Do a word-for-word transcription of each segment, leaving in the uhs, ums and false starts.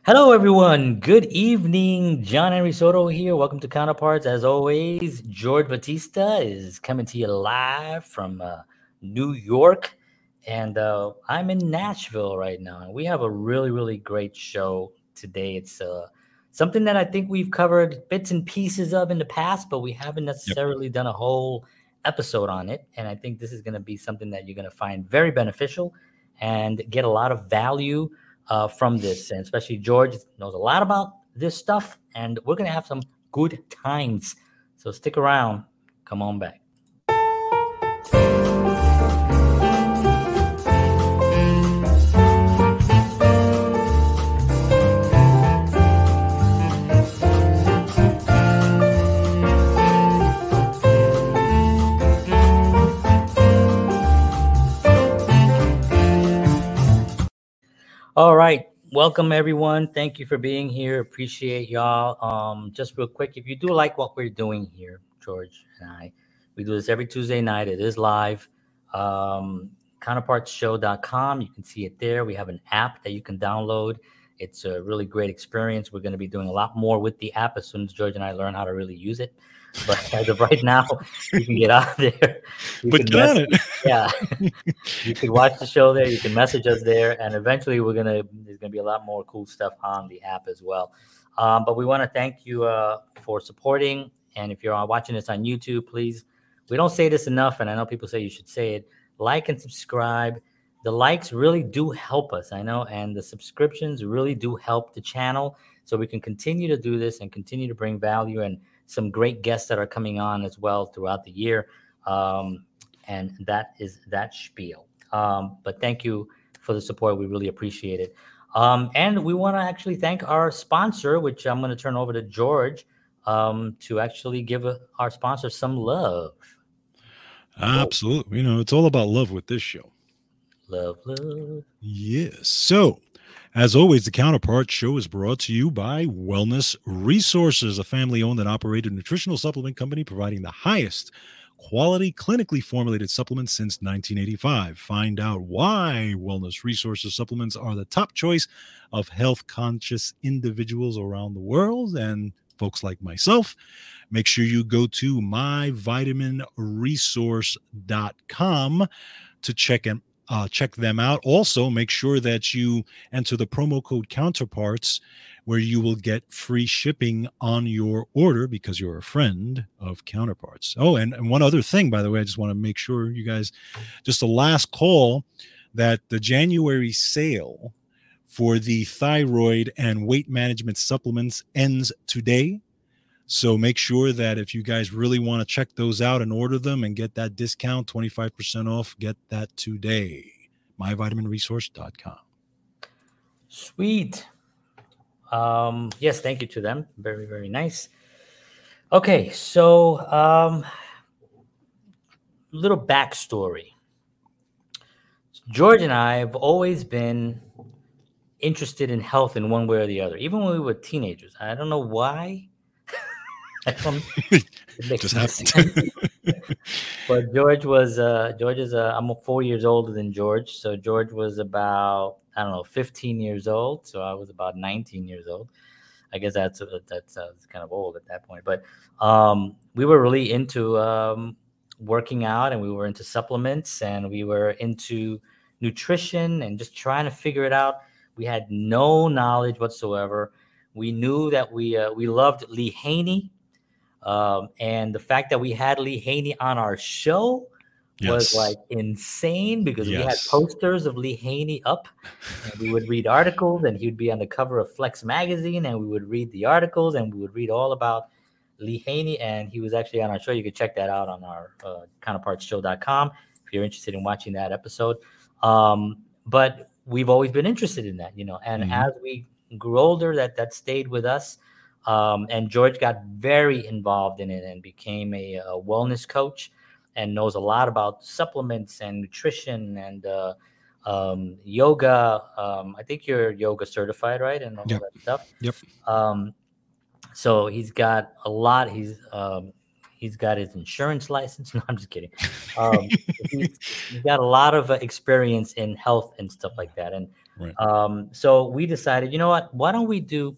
Hello, everyone. Good evening. John Henry Soto here. Welcome to Counterparts. As always, George Batista is coming to you live from uh, New York. And uh, I'm in Nashville right now. And we have a really, really great show today. It's uh, something that I think we've covered bits and pieces of in the past, but we haven't Yep. necessarily done a whole episode on it. And I think this is going to be something that you're going to find very beneficial and get a lot of value uh, from this, and especially George knows a lot about this stuff, and we're gonna have some good times. So stick around. Come on back. All right. Welcome, everyone. Thank you for being here. Appreciate y'all. Um, just real quick, if you do like what we're doing here, George and I, we do this every Tuesday night. It is live. Um, counterparts show dot com. You can see it there. We have an app that you can download. It's a really great experience. We're going to be doing a lot more with the app as soon as George and I learn how to really use it. But as of right now, you can get out there. You But can get on message, it. yeah, you can watch the show there. You can message us there, and eventually, we're gonna there's gonna be a lot more cool stuff on the app as well. Um, but we want to thank you uh, for supporting. And if you're uh, watching this on YouTube, please, we don't say this enough, and I know people say you should say it. Like and subscribe. The likes really do help us, I know, and the subscriptions really do help the channel, so we can continue to do this and continue to bring value and some great guests that are coming on as well throughout the year. Um, and that is that spiel. Um, but thank you for the support. We really appreciate it. Um, and we want to actually thank our sponsor, which I'm going to turn over to George um, to actually give a, our sponsor some love. Absolutely. You know, it's all about love with this show. Love, love. Yes. So, as always, the Counterpart Show is brought to you by Wellness Resources, a family owned and operated nutritional supplement company providing the highest quality, clinically formulated supplements since nineteen eighty-five. Find out why Wellness Resources supplements are the top choice of health conscious individuals around the world and folks like myself. Make sure you go to my vitamin resource dot com to check and uh, check them out. Also, make sure that you enter the promo code Counterparts, where you will get free shipping on your order because you're a friend of Counterparts. Oh, and, and one other thing, by the way, I just want to make sure you guys, just a last call, that the January sale for the thyroid and weight management supplements ends today. So make sure that if you guys really want to check those out and order them and get that discount, twenty-five percent off, get that today. my vitamin resource dot com. Sweet. Um, yes, thank you to them. Very, very nice. Okay, so um, little backstory. George and I have always been interested in health in one way or the other, even when we were teenagers. I don't know why. I don't, it makes Just no happened. sense. But George was uh, George is uh, I'm four years older than George, so George was about I don't know fifteen years old, so I was about nineteen years old. I guess that's uh, that's uh, kind of old at that point, but um, we were really into um, working out, and we were into supplements, and we were into nutrition, and just trying to figure it out. We had no knowledge whatsoever. We knew that we uh, we loved Lee Haney. Um, and the fact that we had Lee Haney on our show was Yes. like insane because we had Yes. posters of Lee Haney up, and we would read articles, and he would be on the cover of Flex magazine, and we would read the articles, and we would read all about Lee Haney, and he was actually on our show. You can check that out on our uh, counterparts show dot com if you're interested in watching that episode. Um, but we've always been interested in that, you know, and Mhm. as we grew older, that that stayed with us. Um, and George got very involved in it and became a, a wellness coach and knows a lot about supplements and nutrition and uh, um, yoga. Um, I think you're yoga certified, right? And all Yep. that stuff. Yep. Um, so he's got a lot. He's um, he's got his insurance license. No, I'm just kidding. Um, he's, he's got a lot of uh, experience in health and stuff like that. And Right. Um, so we decided, you know what? Why don't we do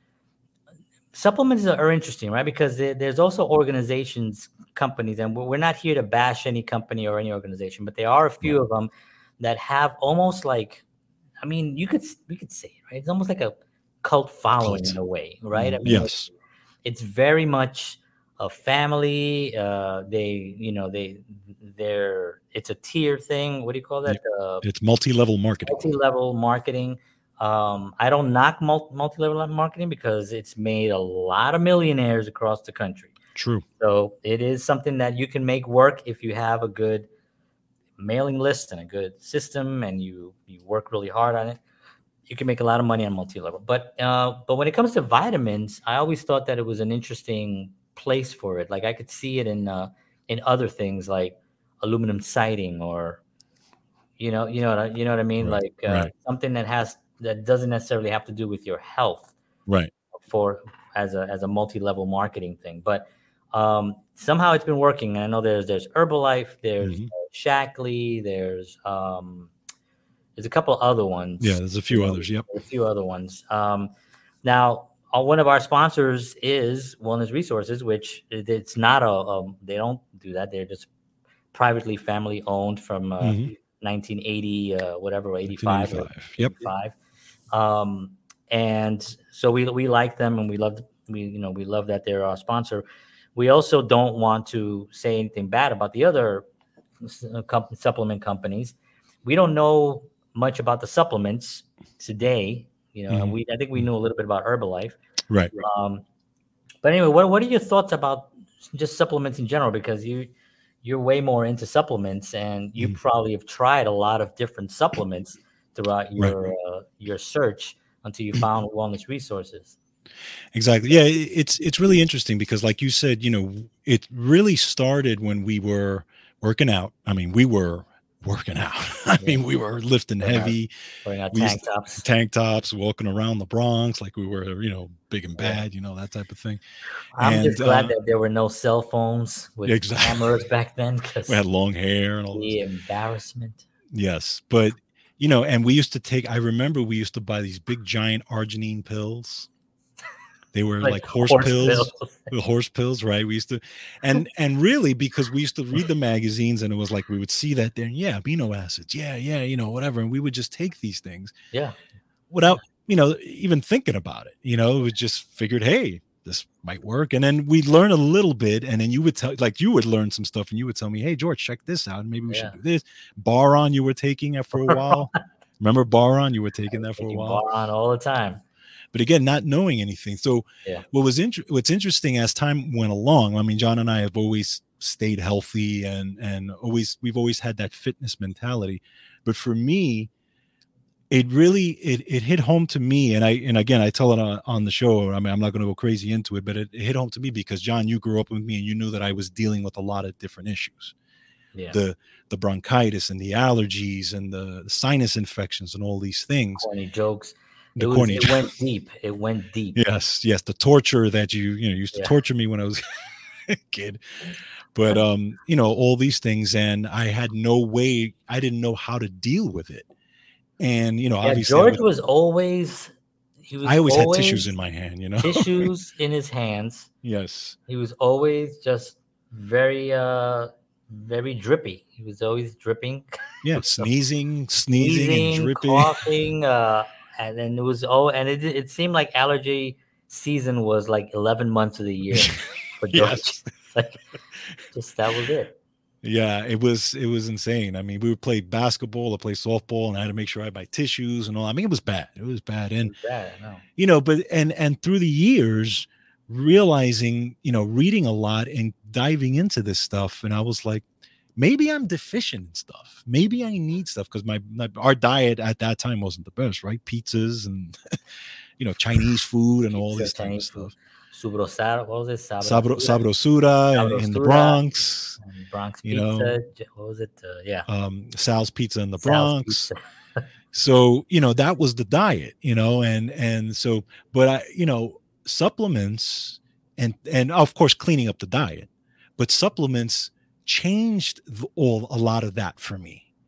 supplements are interesting, right? Because there, there's also organizations, companies, and we're we're not here to bash any company or any organization, but there are a few Right. of them that have almost like, I mean, you could we could say it, right? It's almost like a cult following Cult. in a way, right? I Mm, mean, it's, yes. it's very much a family. Uh, they, you know, they, they're, it's a tier thing. What do you call that? Uh, It's multi-level marketing. multi-level marketing. Um, I don't knock mul- multi-level marketing because it's made a lot of millionaires across the country. True. So it is something that you can make work if you have a good mailing list and a good system, and you you work really hard on it. You can make a lot of money on multi-level. But uh, but when it comes to vitamins, I always thought that it was an interesting place for it. Like I could see it in uh, in other things like aluminum siding, or you know you know what I, you know what I mean, Right. like uh, Right. something that has that doesn't necessarily have to do with your health Right. for as a as a multi-level marketing thing. But um, somehow it's been working. And I know there's there's Herbalife, there's Mhm. Shackley, there's um, there's a couple other ones. Yeah, there's a few you know, others. Yep. a few other ones. Um, now, uh, one of our sponsors is Wellness Resources, which it- it's not a, um, they don't do that. They're just privately family owned from uh, Mhm. nineteen eighty, uh, whatever, eighty-five or nineteen eighty-five. Yep. eighty-five. Um, and so we, we like them, and we love, we, you know, we love that they're our sponsor. We also don't want to say anything bad about the other s- uh, comp- supplement companies. We don't know much about the supplements today. You know, and Mhm. we, I think we knew a little bit about Herbalife. Right. Um, but anyway, what, what are your thoughts about just supplements in general? Because you, you're way more into supplements, and you Mhm. probably have tried a lot of different supplements throughout Right. your uh, your search until you found Wellness Resources. Exactly. Yeah, i- it's it's really interesting because, like you said, you know, it really started when we were working out. I mean, we were working out. I Yeah. mean, we were lifting Wearing our, heavy. wearing our We used tank tops. tank tops, walking around the Bronx like we were, you know, big and Yeah. bad, you know, that type of thing. I'm And just glad uh, that there were no cell phones with exactly, cameras back then, we because had long hair and all this. the embarrassment. Yes, but you know, and we used to take. I remember we used to buy these big giant arginine pills. They were Like like horse, horse pills, pills. the horse pills, right? We used to, and and really because we used to read the magazines, and it was like we would see that there, yeah, amino acids, yeah, yeah, you know, whatever, and we would just take these things Yeah. without, you know, even thinking about it. You know, we just figured, hey, this might work, and then we'd learn a little bit, and then you would tell, like you would learn some stuff, and you would tell me, hey, George, check this out, and maybe we Yeah. should do this. Boron, you were taking it for a while. Remember boron? You were taking that for a Taking while. boron all the time. But again, not knowing anything. So Yeah. what was inter- what's interesting as time went along, I mean, John and I have always stayed healthy, and and always we've always had that fitness mentality. But for me, it really it it hit home to me, and I and again I tell it on, on the show. I mean, I'm not going to go crazy into it, but it, it hit home to me because, John, you grew up with me, and you knew that I was dealing with a lot of different issues. Yeah. The the bronchitis and the allergies and the, the sinus infections and all these things. Corny jokes. The It, was, corny it jokes. went deep. It went deep. Yes, yes, the torture that you you know used to Yeah. torture me when I was a kid. But um, you know, all these things, and I had no way, I didn't know how to deal with it. And you know, Yeah, obviously I, George was, was always he was I always, always had tissues in my hand, you know. tissues in his hands. Yes. He was always just very uh very drippy. He was always dripping. Yeah, sneezing, sneezing, and Sneezing, dripping. coughing, uh, and then it was oh, and it it seemed like allergy season was like eleven months of the year for George. Yes. Like, just that was it. Yeah, it was it was insane. I mean, we would play basketball or play softball, and I had to make sure I had my tissues and all. I mean, it was bad. It was bad. It And was bad, I know. you know, but and and through the years, realizing, you know, reading a lot and diving into this stuff, and I was like, maybe I'm deficient in stuff. Maybe I need stuff because my, my our diet at that time wasn't the best, right? Pizzas and you know, Chinese food and all Pizza, these type of Chinese food. stuff. Subrosada, what was it? Sabro, Sabrosura, sabrosura in, in the Sabrosura, Bronx, and Bronx you pizza. know, J- What was it? Uh, yeah, um, Sal's Pizza in the Sal's Bronx. Pizza. So, you know, that was the diet, you know, and and so, but I, you know, supplements and and of course cleaning up the diet, but supplements changed the, all a lot of that for me.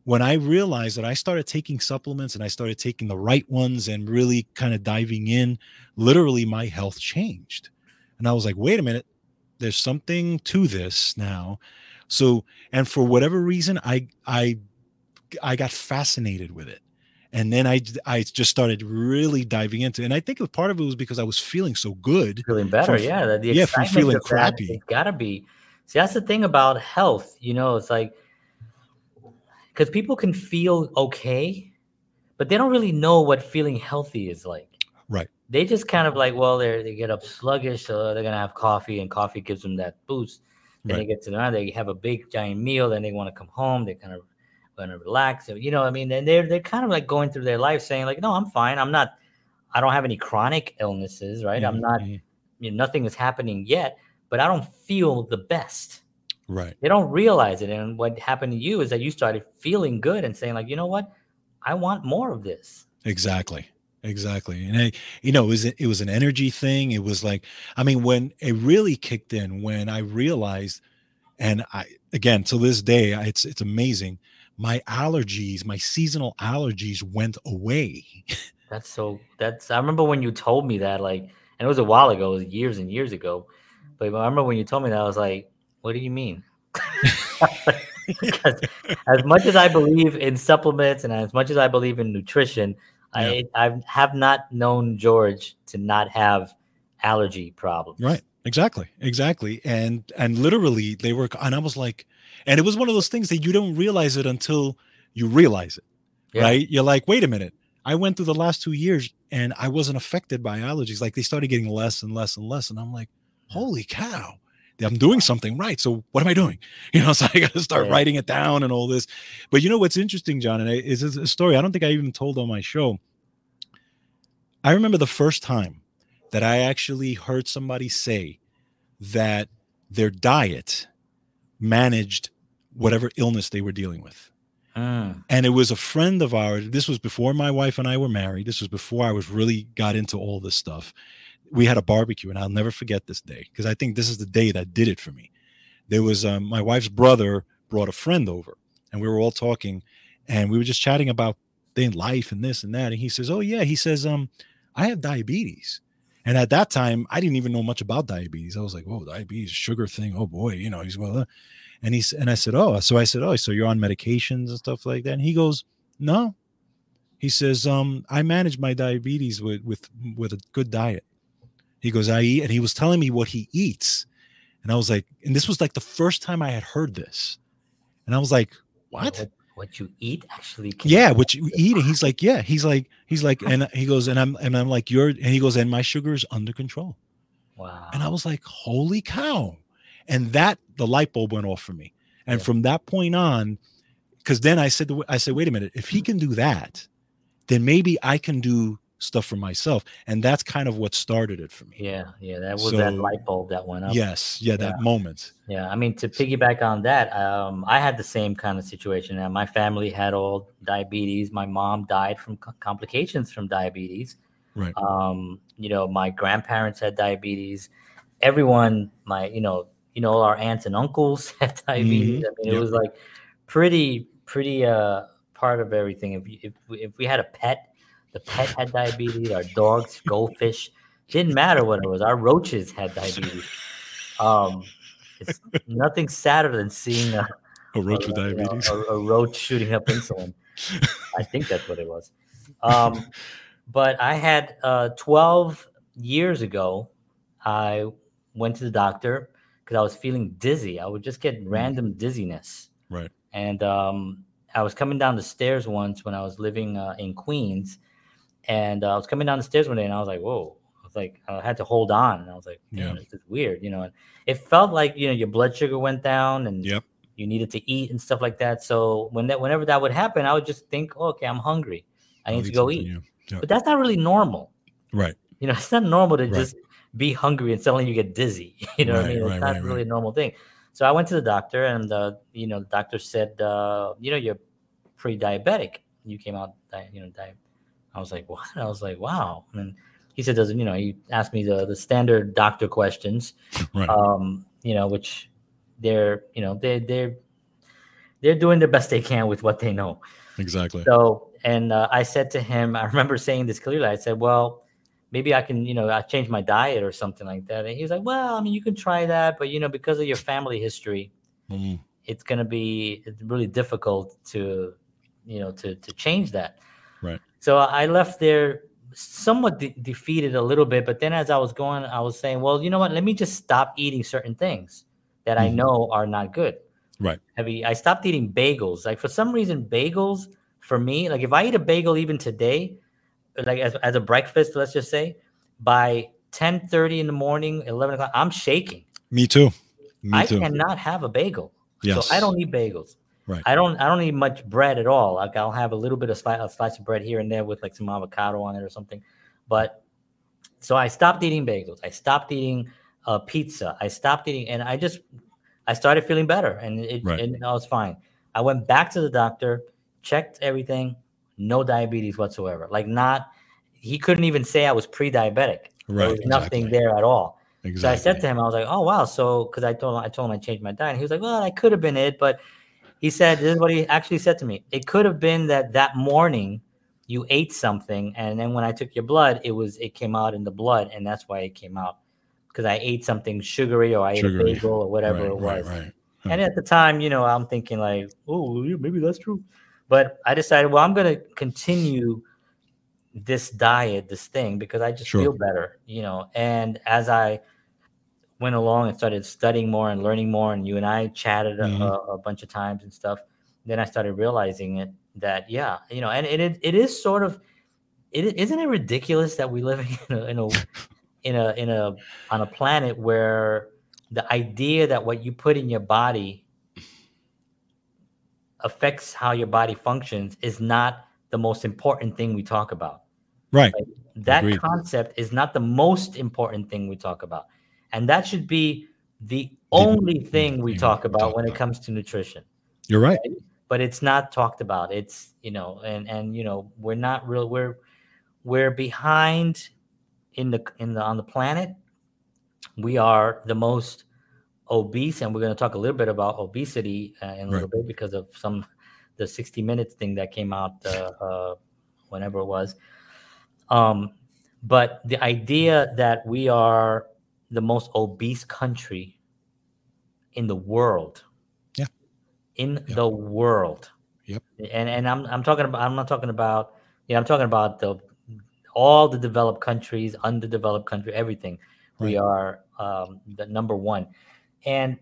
when I realized that I started taking supplements and I started taking the right ones and really kind of diving in, literally my health changed. And I was like, wait a minute, there's something to this now. So, and for whatever reason, I, I, I got fascinated with it. And then I, I just started really diving into it. And I think a part of it was because I was feeling so good. Feeling better. From, yeah. The, the yeah. From excitement feeling of that, crappy. it's gotta be. See, that's the thing about health. You know, it's like, because people can feel okay, but they don't really know what feeling healthy is like. Right. They just kind of like, well, they they get up sluggish, so they're gonna have coffee, and coffee gives them that boost. Then Right. they get to the they have a big giant meal, then they want to come home. They kind of want to relax. So, you know, I mean, then they're they're kind of like going through their life saying like, no, I'm fine. I'm not. I don't have any chronic illnesses, right? Mm-hmm. I'm not. You know, nothing is happening yet, but I don't feel the best. Right. They don't realize it. And what happened to you is that you started feeling good and saying like, you know what? I want more of this. Exactly. Exactly. And I, you know, it was, it was an energy thing. It was like, I mean, when it really kicked in, when I realized, and I, again, to this day, I, it's, it's amazing. My allergies, my seasonal allergies went away. That's so, that's, I remember when you told me that, like, and it was a while ago, it was years and years ago. But I remember when you told me that, I was like, what do you mean? Because as much as I believe in supplements and as much as I believe in nutrition, yeah. I I have not known George to not have allergy problems. Right. Exactly. Exactly. And and literally they were, and I was like, and it was one of those things that you don't realize it until you realize it. Yeah. Right. You're like, wait a minute. I went through the last two years and I wasn't affected by allergies. Like they started getting less and less and less. And I'm like, holy cow. I'm doing something right. So what am I doing? You know, so I got to start yeah. writing it down and all this. But you know, what's interesting, John, and is a story I don't think I even told on my show. I remember the first time that I actually heard somebody say that their diet managed whatever illness they were dealing with. Mm. And it was a friend of ours. This was before my wife and I were married. This was before I was really got into all this stuff. We had a barbecue, and I'll never forget this day because I think this is the day that did it for me. There was um, my wife's brother brought a friend over, and we were all talking, and we were just chatting about their life and this and that. And he says, "Oh yeah," he says, "Um, I have diabetes." And at that time, I didn't even know much about diabetes. I was like, "Whoa, diabetes, sugar thing. Oh boy, you know." He's well, uh. and he's and I said, "Oh," so I said, "Oh, so you're on medications and stuff like that?" And he goes, "No." He says, "Um, I manage my diabetes with with with a good diet." He goes, I eat, and he was telling me what he eats. And I was like, and this was like the first time I had heard this. And I was like, what? What, what you eat actually? Can yeah. What you eat. And he's like, yeah, he's like, he's like, and he goes, and I'm, and I'm like, you're, and he goes, and my sugar is under control. Wow. And I was like, holy cow. And that, the light bulb went off for me. And yeah. from that point on, because then I said, I said, wait a minute, if he can do that, then maybe I can do stuff for myself. And that's kind of what started it for me. Yeah. Yeah. That was so, that light bulb that went up. Yes. Yeah. That yeah. moment. Yeah. I mean, to piggyback on that, um, I had the same kind of situation. And my family had all diabetes. My mom died from co- complications from diabetes. Right. Um, you know, my grandparents had diabetes. Everyone, my, you know, you know, our aunts and uncles had diabetes. Mm-hmm. I mean, it yep. was like pretty, pretty, uh, part of everything. If, if, if we had a pet, the pet had diabetes, our dogs, goldfish, didn't matter what it was. Our roaches had diabetes. Um, it's nothing sadder than seeing a, a roach a, with diabetes, know, a, a roach shooting up insulin. I think that's what it was. Um, but I had uh, twelve years ago, I went to the doctor because I was feeling dizzy. I would just get random dizziness. Right. And um, I was coming down the stairs once when I was living uh, in Queens. And uh, I was coming down the stairs one day, and I was like, "Whoa!" I was like, I had to hold on, and I was like, "Damn, yeah. this is weird," you know. And it felt like you know your blood sugar went down, and yep. you needed to eat and stuff like that. So when that, whenever that would happen, I would just think, oh, "Okay, I'm hungry. I I'll need to go eat." Yep. But that's not really normal, right? You know, it's not normal to right. just be hungry and suddenly you get dizzy. You know right, what I mean? It's right, not right, really right. a normal thing. So I went to the doctor, and uh, you know, the doctor said, uh, "You know, you're pre-diabetic. You came out, di- you know, diabetic." I was like, what? I was like, wow. And he said, doesn't, you know, he asked me the, the standard doctor questions, right. um, you know, which they're, you know, they, they're, they're doing the best they can with what they know. Exactly. So, and uh, I said to him, I remember saying this clearly. I said, well, maybe I can, you know, I change my diet or something like that. And he was like, well, I mean, you can try that, but, you know, because of your family history, Mm. it's going to be it's really difficult to, you know, to, to change that. Right. So I left there somewhat de- defeated a little bit. But then as I was going, I was saying, well, you know what, let me just stop eating certain things that I Mhm. know are not good. Right. Heavy. I stopped eating bagels. Like for some reason, bagels for me, like if I eat a bagel even today, like as, as a breakfast, let's just say, by ten thirty in the morning, eleven o'clock, I'm shaking. Me too. Me I too. cannot have a bagel. Yes. So I don't eat bagels. Right. I don't I don't eat much bread at all. Like I'll have a little bit of slice, a slice of bread here and there with like some avocado on it or something. But so I stopped eating bagels. I stopped eating uh, pizza. I stopped eating, and I just I started feeling better, and it Right. and I was fine. I went back to the doctor, checked everything, no diabetes whatsoever. Like not, he couldn't even say I was pre-diabetic. There Right. was nothing Exactly. there at all. Exactly. So I said to him, I was like, oh wow. So because I told him I told him I changed my diet, and he was like, well, that could have been it, but he said this is what he actually said to me. It could have been that that morning you ate something, and then when I took your blood, it was it came out in the blood, and that's why it came out because I ate something sugary or I ate Sugary. a bagel or whatever Right. it was. Right. Right. Huh. And at the time, you know, I'm thinking like, oh, yeah, maybe that's true. But I decided, well, I'm going to continue this diet, this thing, because I just Sure. feel better, you know. And as I went along and started studying more and learning more, and you and I chatted a, Mhm. a, a bunch of times and stuff, then I started realizing it that, yeah, you know, and it it, it is sort of, it isn't it ridiculous that we live in a, in a in a in a on a planet where the idea that what you put in your body affects how your body functions is not the most important thing we talk about. Right. Like, that Agreed. concept is not the most important thing we talk about. And that should be the The only main thing we thing talk we about talk when it about. comes to nutrition. You're right. But it's not talked about. It's, you know, and and you know, we're not real we're we're behind in the in the on the planet. We are the most obese, and we're going to talk a little bit about obesity uh, in a little Right. bit because of some the sixty minutes thing that came out uh, uh, whenever it was. Um, but the idea that we are the most obese country in the world, Yeah. in Yep. the world, Yep. and and I'm I'm talking about I'm not talking about yeah I'm talking about the all the developed countries, underdeveloped country, everything. We Right. are um, the number one, and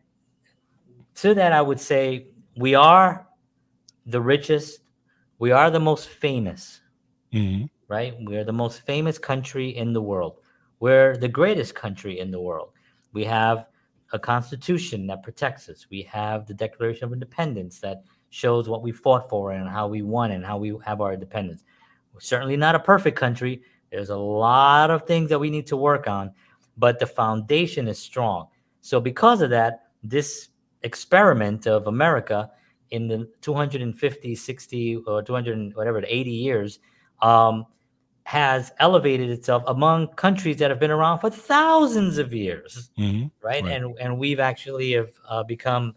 to that I would say we are the richest, we are the most famous, Hmm. right? We're the most famous country in the world. We're the greatest country in the world. We have a constitution that protects us. We have the Declaration of Independence that shows what we fought for and how we won and how we have our independence. We're certainly not a perfect country. There's a lot of things that we need to work on, but the foundation is strong. So because of that, this experiment of America in the two hundred fifty, sixty, or two hundred, whatever, eighty years, um, has elevated itself among countries that have been around for thousands of years, Hmm. right? Right. And and we've actually have uh, become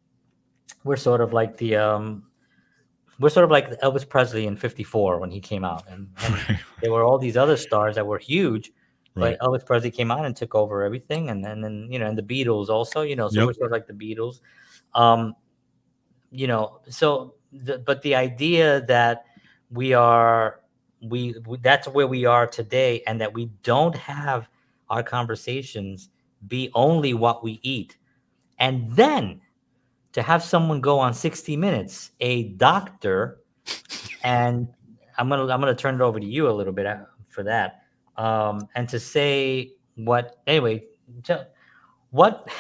we're sort of like the um, we're sort of like Elvis Presley in fifty-four when he came out, and, and Right. there were all these other stars that were huge, Right. but Elvis Presley came out and took over everything, and then and, you know, and the Beatles also, you know, so Yep. we're sort of like the Beatles, um, you know, so the, but the idea that we are we, we that's where we are today, and that we don't have our conversations be only what we eat, and then to have someone go on sixty minutes, a doctor, and I'm gonna I'm gonna turn it over to you a little bit uh, for that, um, and to say what anyway, tell- what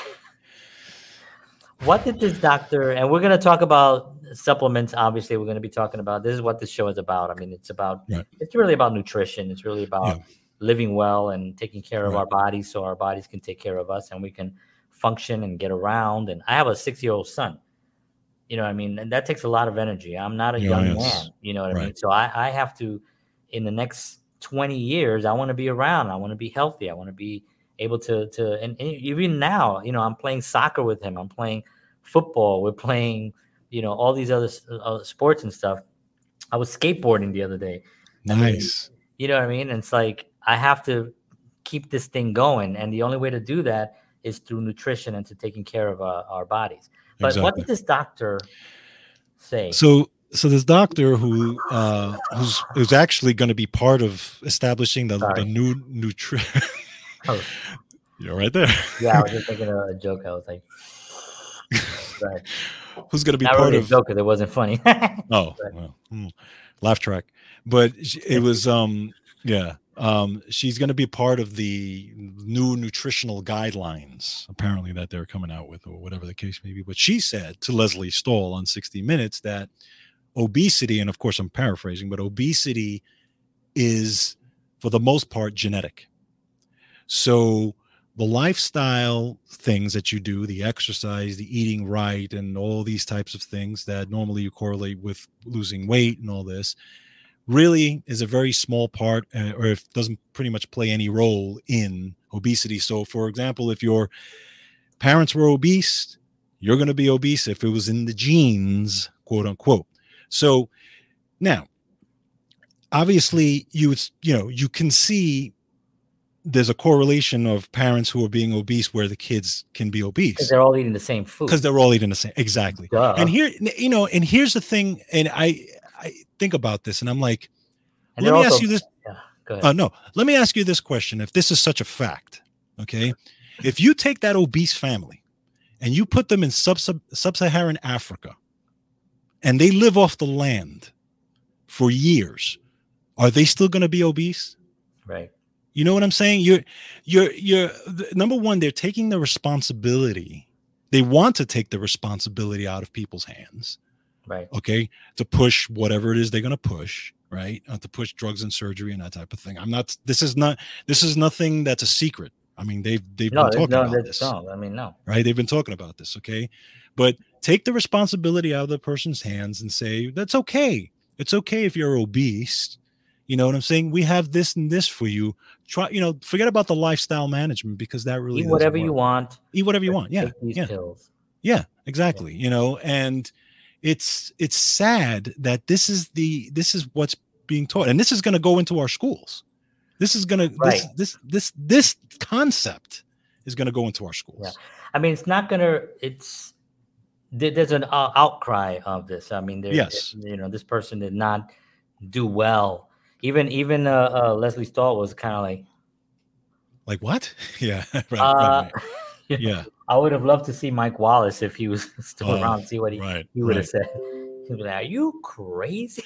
what did this doctor, and we're gonna talk about supplements. Obviously, we're gonna be talking about this is what this show is about. I mean, it's about Right. it's really about nutrition. It's really about Yeah. living well and taking care of Right. our bodies so our bodies can take care of us and we can function and get around. And I have a six year old son. You know what I mean? And that takes a lot of energy. I'm not a Yeah, young yes. man. You know what I mean? Right. So I, I have to, in the next twenty years, I want to be around. I want to be healthy. I want to be able to, to, and, and even now, you know, I'm playing soccer with him. I'm playing football. We're playing you know, all these other uh, sports and stuff. I was skateboarding the other day. I mean, Nice. you know what I mean? And it's like I have to keep this thing going, and the only way to do that is through nutrition and to taking care of uh, our bodies. But what Exactly. did this doctor say? So, so this doctor who uh, who's who's actually going to be part of establishing the Sorry. the new nutrition. Oh, You're right there. yeah, I was just thinking of a joke. I was like, right. Who's going to be Not part really a of? joke because it wasn't funny. Oh, well, hmm, laugh track. But sh- it was, um, yeah. Um, she's going to be part of the new nutritional guidelines, apparently, that they're coming out with, or whatever the case may be. But she said to Leslie Stahl on sixty minutes that obesity, and of course I'm paraphrasing, but obesity is for the most part genetic. So the lifestyle things that you do, the exercise, the eating right, and all these types of things that normally you correlate with losing weight and all this, really is a very small part, uh, or if doesn't pretty much play any role in obesity. So, for example, if your parents were obese, you're going to be obese if it was in the genes, quote unquote. So now, obviously, you you know you can see there's a correlation of parents who are being obese where the kids can be obese because they're all eating the same food. because they're all eating the same. Exactly. Duh. And here, you know, and here's the thing. And I, I think about this and I'm like, And let they're me also- ask you this. Yeah, go ahead. Uh, no, let me ask you this question. If this is such a fact, okay, if you take that obese family and you put them in sub sub-Saharan Africa and they live off the land for years, are they still going to be obese? Right. You know what I'm saying? You're, you're, you're number one, they're taking the responsibility. They want to take the responsibility out of people's hands. Right. Okay. To push whatever it is they're going to push, right? Uh, to push drugs and surgery and that type of thing. I'm not, this is not, this is nothing that's a secret. I mean, they've, they've No, been talking no, about this, no. I mean, no. right? They've been talking about this. Okay. But take the responsibility out of the person's hands and say, that's okay. It's okay if you're obese. You know what I'm saying? We have this and this for you. Try, you know, forget about the lifestyle management because that really Eat doesn't whatever you work. want. Eat whatever you want. Yeah. Take these Yeah. pills. Yeah, exactly. You know, and it's it's sad that this is the this is what's being taught, and this is going to go into our schools. This is going to Right. this this this this concept is going to go into our schools. Yeah. I mean, it's not gonna. It's there- there's an uh, outcry of this. I mean, there, Yes. you know, this person did not do well. Even even uh, uh, Leslie Stahl was kind of like, Like what? Yeah. Right. uh, right, right. Yeah. I would have loved to see Mike Wallace if he was still Oh, around. See what he, right, he would have right. said. He would be like, "Are you crazy?"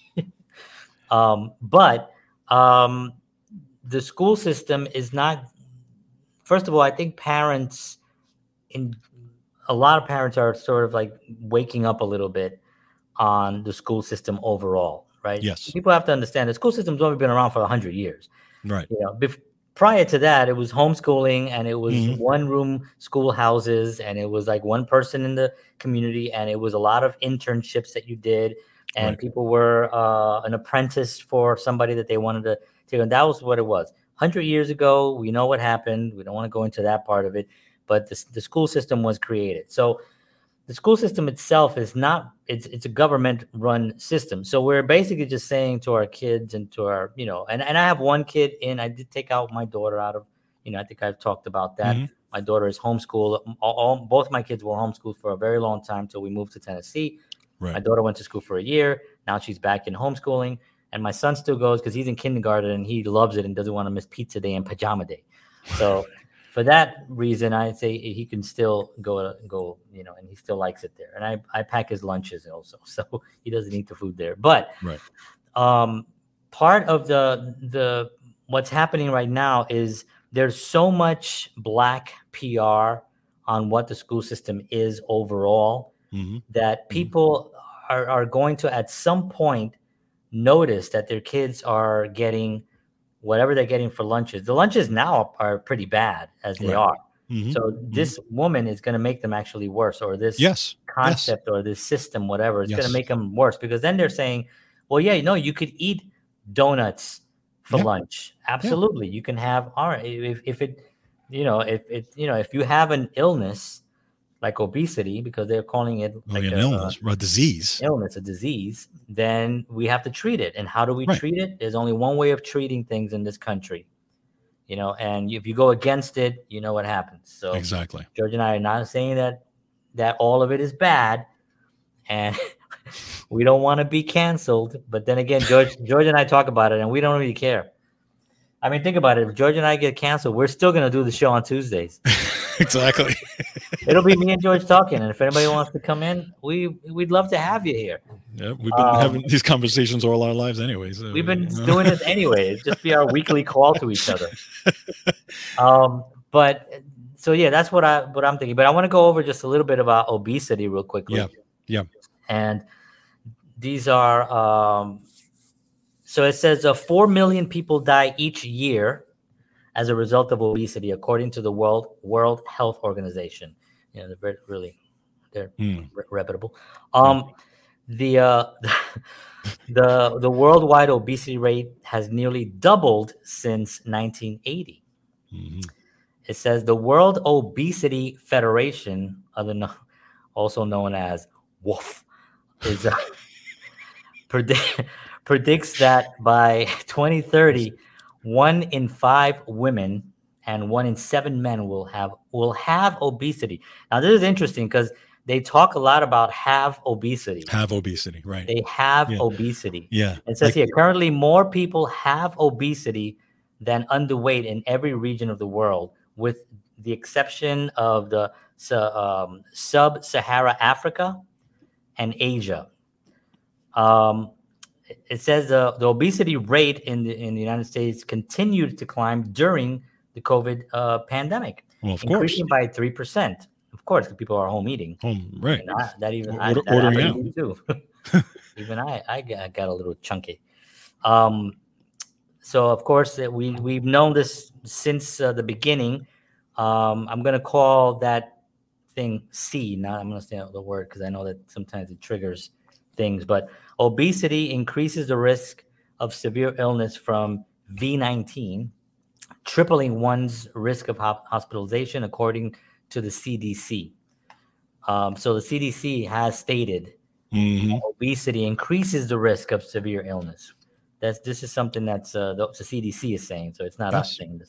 um, but um, the school system is not. First of all, I think parents, in a lot of parents are sort of like waking up a little bit on the school system overall, right? Yes. People have to understand the school system's only been around for a hundred years. Right. You know, bef- prior to that, it was homeschooling and it was Mhm. one room schoolhouses and it was like one person in the community and it was a lot of internships that you did and Right. people were uh, an apprentice for somebody that they wanted to take. And that was what it was. one hundred years ago, we know what happened. We don't want to go into that part of it, but the, the school system was created. So the school system itself is not, it's it's a government run system. So we're basically just saying to our kids and to our, you know, and, and I have one kid in, I did take out my daughter out of, you know, I think I've talked about that. Mhm. My daughter is homeschooled. All, all, both my kids were homeschooled for a very long time till we moved to Tennessee. My Right. daughter went to school for a year. Now she's back in homeschooling. And my son still goes because he's in kindergarten and he loves it and doesn't want to miss pizza day and pajama day. So for that reason, I say he can still go, go, you know, and he still likes it there. And I, I pack his lunches also, so he doesn't eat the food there. But Right. um, part of the the what's happening right now is there's so much black P R on what the school system is overall Mhm. that people are, are going to at some point notice that their kids are getting whatever they're getting for lunches. The lunches now are pretty bad as they Right. are. Mhm. So this woman is going to make them actually worse, or this Yes. Yes. concept or this system, whatever, it's going Yes. to make them worse because then they're saying, well, yeah, no, you could eat donuts for Yeah. lunch. Absolutely. You can have, all right, if, if it, you know, if it, you know, if you have an illness like obesity, because they're calling it Oh, like yeah, an a, illness, a disease. illness, a disease, then we have to treat it. And how do we Right. treat it? There's only one way of treating things in this country, you know, and if you go against it, you know what happens. So Exactly. George and I are not saying that that all of it is bad, and we don't want to be canceled. But then again, George, George and I talk about it, and we don't really care. I mean, think about it. If George and I get canceled, we're still going to do the show on Tuesdays. Exactly. It'll be me and George talking, and if anybody wants to come in, we we'd love to have you here. Yeah, we've been Um, having these conversations all our lives anyway. So, We've been you know. doing this anyway. It'd just be our weekly call to each other. Um, but so yeah, that's what I what I'm thinking. But I want to go over just a little bit about obesity real quickly. Yeah, yeah. And these are um, so it says uh, four million people die each year as a result of obesity, according to the World World Health Organization. You know, they're very, really they're Mm. re- reputable. Um, the uh, the the worldwide obesity rate has nearly doubled since nineteen eighty. Mhm. It says the World Obesity Federation, other no, also known as W O F, is uh, predict, predicts that by twenty thirty, one in five women and one in seven men will have will have obesity. Now, this is interesting because they talk a lot about have obesity. Have obesity, right? They have Yeah. obesity. Yeah. It says Like- here, currently more people have obesity than underweight in every region of the world, with the exception of the su- um, sub-Sahara Africa and Asia. Um, it- it says the, the obesity rate in the in the United States continued to climb during the COVID uh, pandemic, Well, of course. increasing by three percent. Of course, because people are home eating. Home, right. And I, that even I, Order- that ordering happened to me too. Even I, I got, I got a little chunky. Um, so of course that we we've known this since uh, the beginning. Um, I'm gonna call that thing C. Not I'm gonna say the word because I know that sometimes it triggers things. But obesity increases the risk of severe illness from V nineteen, tripling one's risk of hop- hospitalization, according to the C D C. Um, so the C D C has stated Mhm. obesity increases the risk of severe illness. That's this is something that's uh, the, the C D C is saying, so it's not us Yes. saying this.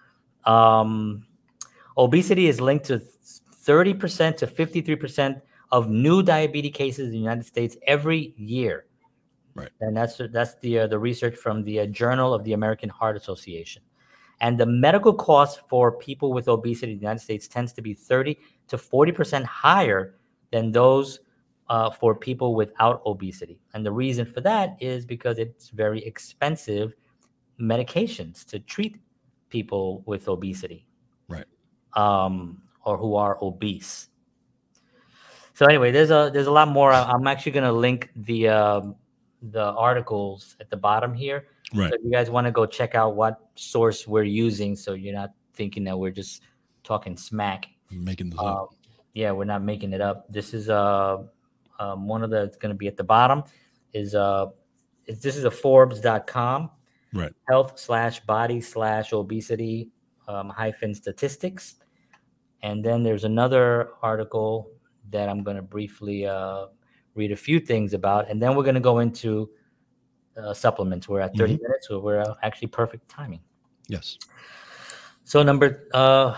Um, obesity is linked to thirty percent to fifty-three percent of new diabetes cases in the United States every year. Right. And that's that's the uh, the research from the uh, Journal of the American Heart Association. And the medical cost for people with obesity in the United States tends to be thirty to forty percent higher than those uh, for people without obesity. And the reason for that is because it's very expensive medications to treat people with obesity. Right. Um, or who are obese. So anyway, there's a there's a lot more. I- I'm actually going to link the um, the articles at the bottom here. Right. So if you guys want to go check out what source we're using, so you're not thinking that we're just talking smack. Making this Uh, up. yeah, we're not making it up. This is uh, um, one of the. It's going to be at the bottom. Is uh, it's, this is a Forbes dot com. Right. Health slash body slash obesity um, hyphen statistics, and then there's another article that I'm going to briefly uh, read a few things about, and then we're going to go into uh, supplements. We're at thirty minutes, so we're uh, actually perfect timing. Yes. So number, uh,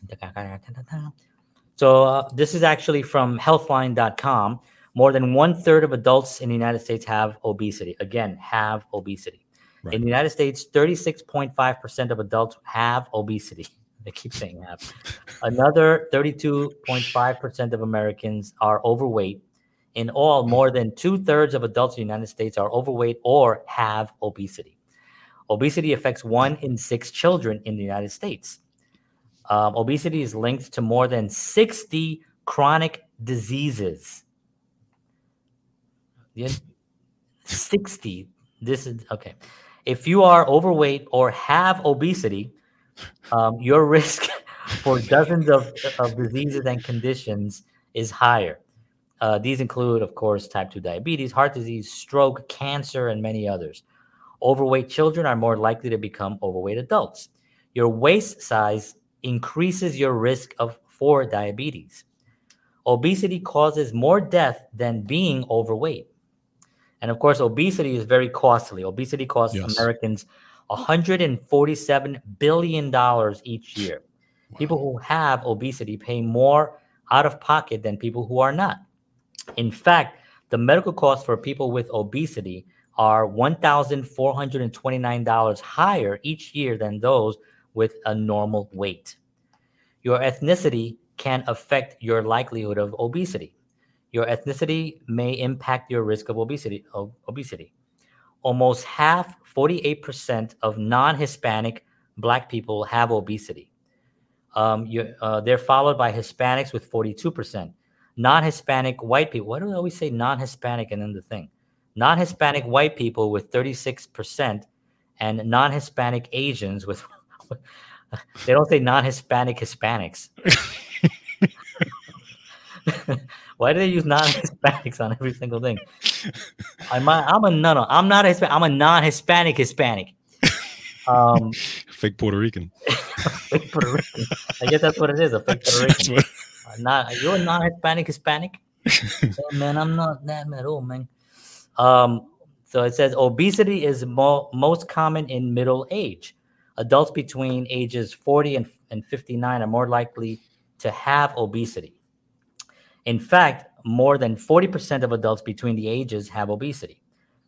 so uh, this is actually from healthline dot com. More than one third of adults in the United States have obesity. Again, have obesity. Right. In the United States, thirty-six point five percent of adults have obesity. They keep saying have. Another thirty-two point five percent of Americans are overweight. In all, more than two thirds of adults in the United States are overweight or have obesity. Obesity affects one in six children in the United States. Um, obesity is linked to more than sixty chronic diseases. Yeah, sixty. This is okay. If you are overweight or have obesity, um, your risk for dozens of, of diseases and conditions is higher. Uh, these include, of course, type two diabetes, heart disease, stroke, cancer, and many others. Overweight children are more likely to become overweight adults. Your waist size increases your risk of for diabetes. Obesity causes more death than being overweight. And of course, obesity is very costly. Obesity costs Yes. Americans one hundred forty-seven billion dollars each year. Wow. People who have obesity pay more out of pocket than people who are not. In fact, the medical costs for people with obesity are one thousand four hundred twenty-nine dollars higher each year than those with a normal weight. Your ethnicity can affect your likelihood of obesity. Your ethnicity may impact your risk of obesity. Of obesity. Almost half, forty-eight percent of non-Hispanic Black people have obesity. Um, you, uh, they're followed by Hispanics with forty-two percent. Non-Hispanic white people. Why do I always say non-Hispanic and then the thing? Non-Hispanic white people with thirty-six percent, and non-Hispanic Asians with. They don't say non-Hispanic Hispanics. Why do they use non-Hispanics on every single thing? I'm a, I'm a no, no, I'm not a Hispanic. I'm a non-Hispanic Hispanic. Um, fake Puerto Rican. Fake Puerto Rican. I guess that's what it is. A fake Puerto Rican. What... Uh, not you're a non-Hispanic Hispanic. Oh, man, I'm not that at all, man. Um, so it says obesity is mo- most common in middle age. Adults between ages forty and, and fifty-nine are more likely to have obesity. In fact, more than forty percent of adults between the ages have obesity.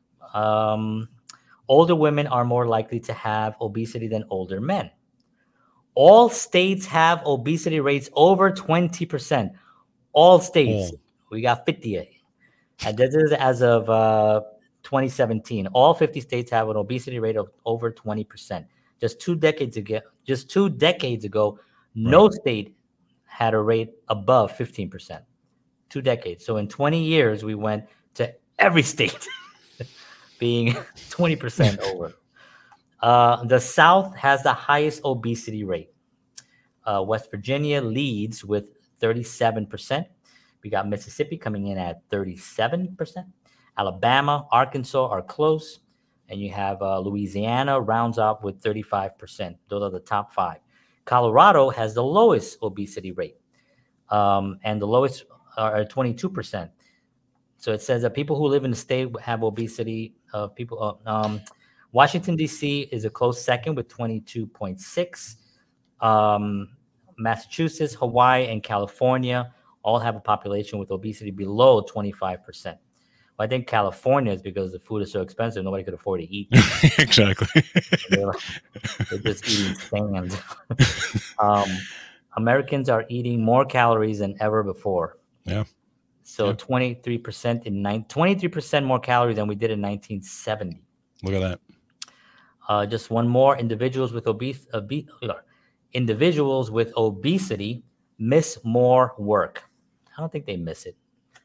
Um, older women are more likely to have obesity than older men. All states have obesity rates over twenty percent. All states. Oh. We got fifty-eight. And this is as of uh, twenty seventeen. All fifty states have an obesity rate of over twenty percent. Just two decades ago, just two decades ago, no Right. state had a rate above fifteen percent. Two decades. So in twenty years, we went to every state being twenty percent over. Uh, the South has the highest obesity rate. Uh, West Virginia leads with thirty-seven percent. We got Mississippi coming in at thirty-seven percent. Alabama, Arkansas are close. And you have uh, Louisiana rounds up with thirty-five percent. Those are the top five. Colorado has the lowest obesity rate. Um, and the lowest are twenty-two percent. So it says that people who live in the state have obesity. Uh, people, uh, um, Washington, D C is a close second with twenty-two point six. Um, Massachusetts, Hawaii, and California all have a population with obesity below twenty-five percent. Well, I think California is because the food is so expensive, nobody could afford to eat. Exactly. They're, like, they're just eating sand. um, Americans are eating more calories than ever before. Yeah. So yeah. twenty-three percent in nine, twenty-three percent more calories than we did in nineteen seventy. Look at that. Uh, just one more. Individuals with obese, obe- individuals with obesity miss more work. I don't think they miss it.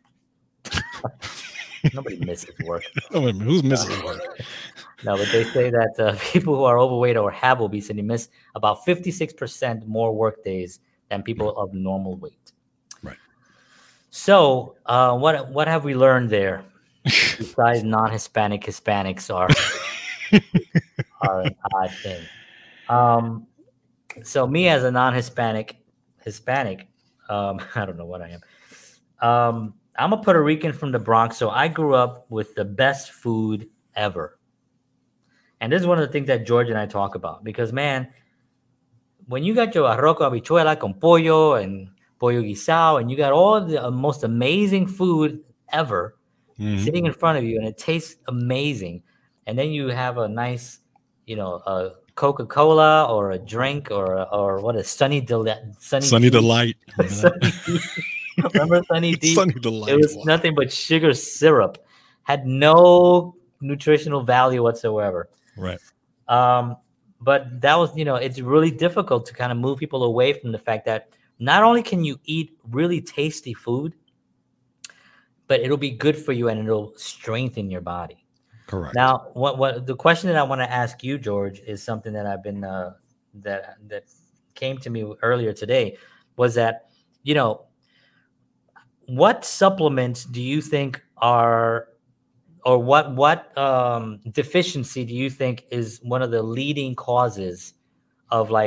Nobody misses work. Oh, wait a minute. Who's missing work? No, but they say that uh, people who are overweight or have obesity miss about fifty-six percent more work days than people right. of normal weight. Right. So uh, what what have we learned there? Besides non-Hispanic Hispanics are, are an odd thing. Um, so me as a non-Hispanic Hispanic, um, I don't know what I am. Um, I'm a Puerto Rican from the Bronx, so I grew up with the best food ever. And this is one of the things that George and I talk about. Because, man, when you got your arroz con habichuela con pollo and pollo guisado, and you got all the most amazing food ever mm-hmm. sitting in front of you, and it tastes amazing, and then you have a nice, you know, a Coca-Cola or a drink or or what is Sunny Delight? Sunny, Sunny Delight. Sunny Remember Sunny D? Sunny Delight. It was wow. nothing but sugar syrup. Had no nutritional value whatsoever. Right. Um, but that was, you know, it's really difficult to kind of move people away from the fact that not only can you eat really tasty food, but it'll be good for you and it'll strengthen your body. Correct. Now, what what the question that I want to ask you, George, is something that I've been uh, that that came to me earlier today, was that, you know, what supplements do you think are, or what what um, deficiency do you think is one of the leading causes of like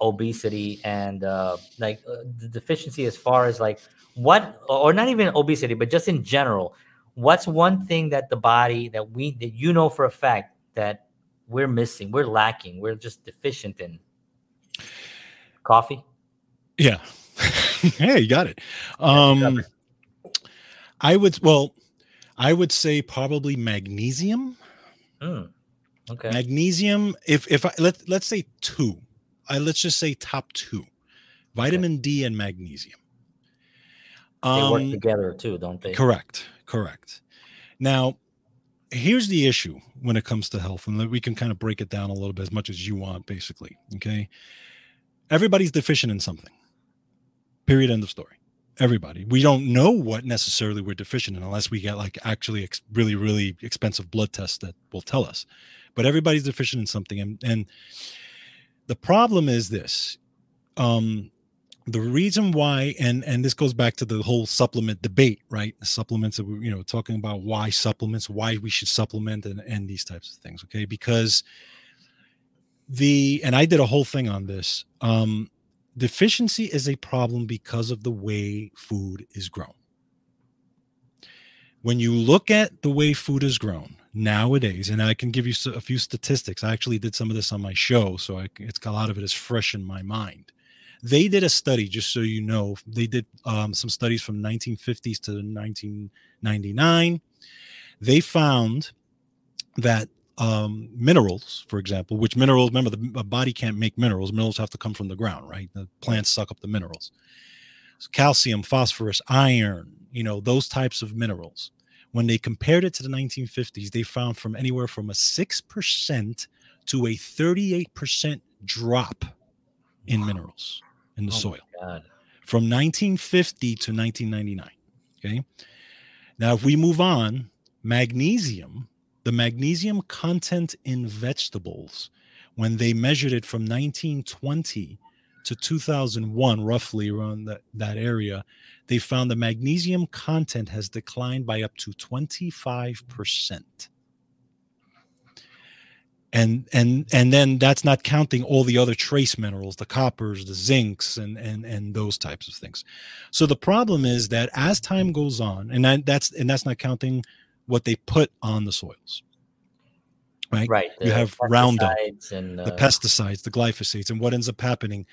obesity and uh, like uh, the deficiency as far as like what, or not even obesity, but just in general, what's one thing that the body that we that you know for a fact that we're missing, we're lacking, we're just deficient in? Coffee? Yeah. Hey, you got it. Um, I would, well, I would say probably magnesium. Mm, okay. Magnesium. If if I let let's say two, I let's just say top two, vitamin okay. D and magnesium. They um, work together too, don't they? Correct. Correct. Now, here's the issue when it comes to health, and we can kind of break it down a little bit as much as you want, basically. Okay. Everybody's deficient in something. Period. End of story. Everybody. We don't know what necessarily we're deficient in unless we get like actually ex- really, really expensive blood tests that will tell us. But everybody's deficient in something. And, and the problem is this. Um, the reason why, and, and this goes back to the whole supplement debate, right? The supplements that we're, you know, talking about why supplements, why we should supplement and, and these types of things. Okay. Because the, and I did a whole thing on this. Um, Deficiency is a problem because of the way food is grown. When you look at the way food is grown nowadays, and I can give you a few statistics. I actually did some of this on my show, so I, it's a lot of it is fresh in my mind. They did a study, just so you know, they did um, some studies from nineteen fifties to nineteen ninety-nine. They found that um minerals, for example, which minerals, remember, the body can't make minerals. Minerals have to come from the ground, right? The plants suck up the minerals. So calcium, phosphorus, iron, you know, those types of minerals. When they compared it to the nineteen fifties, they found from anywhere from a six percent to a thirty-eight percent drop in minerals in the oh soil from nineteen fifty to nineteen ninety-nine. Okay. Now, if we move on, magnesium, the magnesium content in vegetables, when they measured it from nineteen twenty to two thousand one, roughly around that, that area, they found the magnesium content has declined by up to twenty-five percent. And and and then that's not counting all the other trace minerals, the coppers, the zincs, and and and those types of things. So the problem is that as time goes on, and that, that's and that's not counting what they put on the soils, right? Right. You have Roundup, and uh... the pesticides, the glyphosates, and what ends up happening.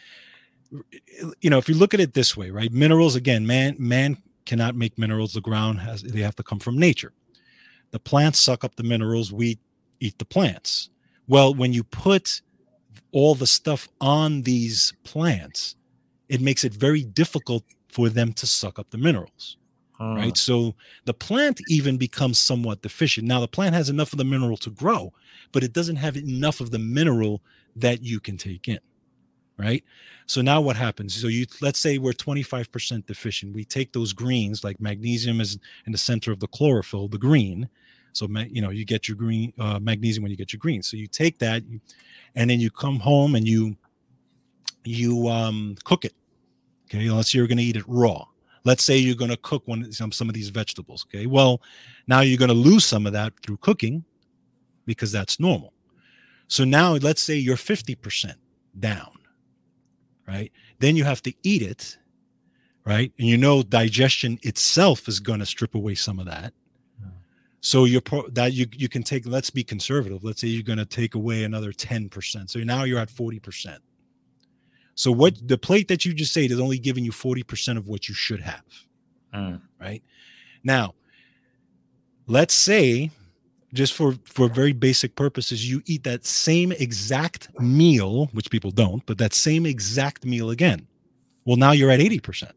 You know, if you look at it this way, right? Minerals, again, man, man cannot make minerals. The ground has, they have to come from nature. The plants suck up the minerals. We eat the plants. Well, when you put all the stuff on these plants, it makes it very difficult for them to suck up the minerals. Right. So the plant even becomes somewhat deficient. Now, the plant has enough of the mineral to grow, but it doesn't have enough of the mineral that you can take in. Right. So now what happens? So you let's say we're twenty-five percent deficient. We take those greens, like magnesium is in the center of the chlorophyll, the green. So, you know, you get your green uh, magnesium when you get your green. So you take that and then you come home and you you um, cook it. Okay. Unless you're going to eat it raw. Let's say you're going to cook one some, some of these vegetables. Okay. Well, now you're going to lose some of that through cooking because that's normal. So now let's say you're fifty percent down, right? Then you have to eat it, right? And you know, digestion itself is going to strip away some of that. So you're pro- that you, you can take, let's be conservative. Let's say you're going to take away another ten percent. So now you're at forty percent. So what the plate that you just ate is only giving you forty percent of what you should have. Mm. Right now, let's say just for, for very basic purposes, you eat that same exact meal, which people don't, but that same exact meal again. Well, now you're at eighty percent.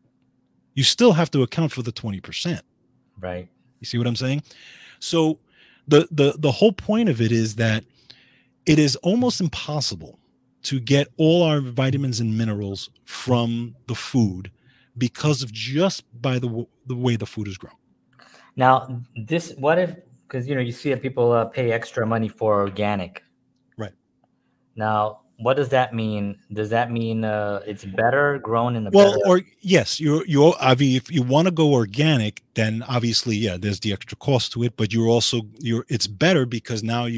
You still have to account for the twenty percent. Right. You see what I'm saying? So the, the, the whole point of it is that it is almost impossible to get all our vitamins and minerals from the food because of just by the the way the food is grown. Now, this, what if, because, you know, you see that people uh, pay extra money for organic. Right. Now, what does that mean? Does that mean uh, it's better grown in a well, better... or yes, you you I mean, if you want to go organic, then obviously, yeah, there's the extra cost to it, but you're also you're it's better because now you're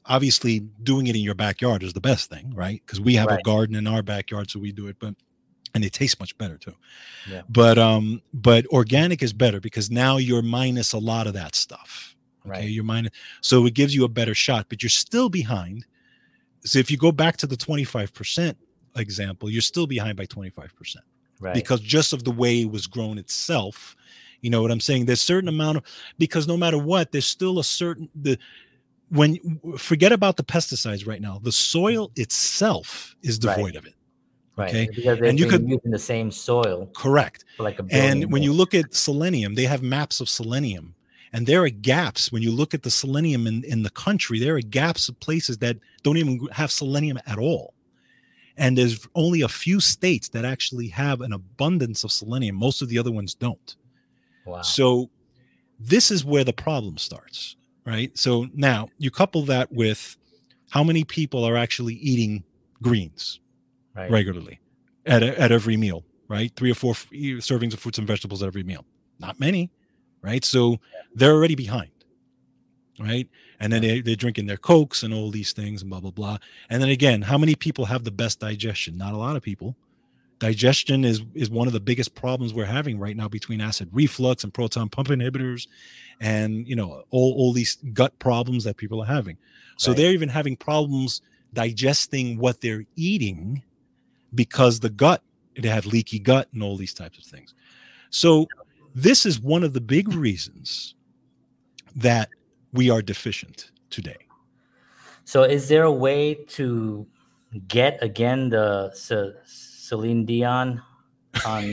obviously doing it in your backyard is the best thing, right? Because we have Right. a garden in our backyard, so we do it, but and it tastes much better too. Yeah. But um, but organic is better because now you're minus a lot of that stuff. Okay, Right. you're minus, so it gives you a better shot, but you're still behind. So if you go back to the twenty-five percent example, you're still behind by twenty-five percent. Right. Because just of the way it was grown itself. You know what I'm saying? There's certain amount of, because no matter what, there's still a certain, the when forget about the pesticides right now, the soil itself is devoid Right. of it. Right. Okay. Because they've And you been could- using the same soil Correct. for like a billion And when you years. look at selenium, they have maps of selenium, and there are gaps. When you look at the selenium in, in the country, there are gaps of places that don't even have selenium at all. And there's only a few states that actually have an abundance of selenium. Most of the other ones don't. Wow. So this is where the problem starts, right? So now you couple that with how many people are actually eating greens Right. regularly at, a, at every meal, right? Three or four f- servings of fruits and vegetables at every meal. Not many, right? So they're already behind, right? And then they, they're drinking their Cokes and all these things and blah, blah, blah. And then again, how many people have the best digestion? Not a lot of people. Digestion is, is one of the biggest problems we're having right now between acid reflux and proton pump inhibitors and, you know, all, all these gut problems that people are having. So Right. they're even having problems digesting what they're eating because the gut, they have leaky gut and all these types of things. So this is one of the big reasons that we are deficient today. So is there a way to get again the C- Celine Dion on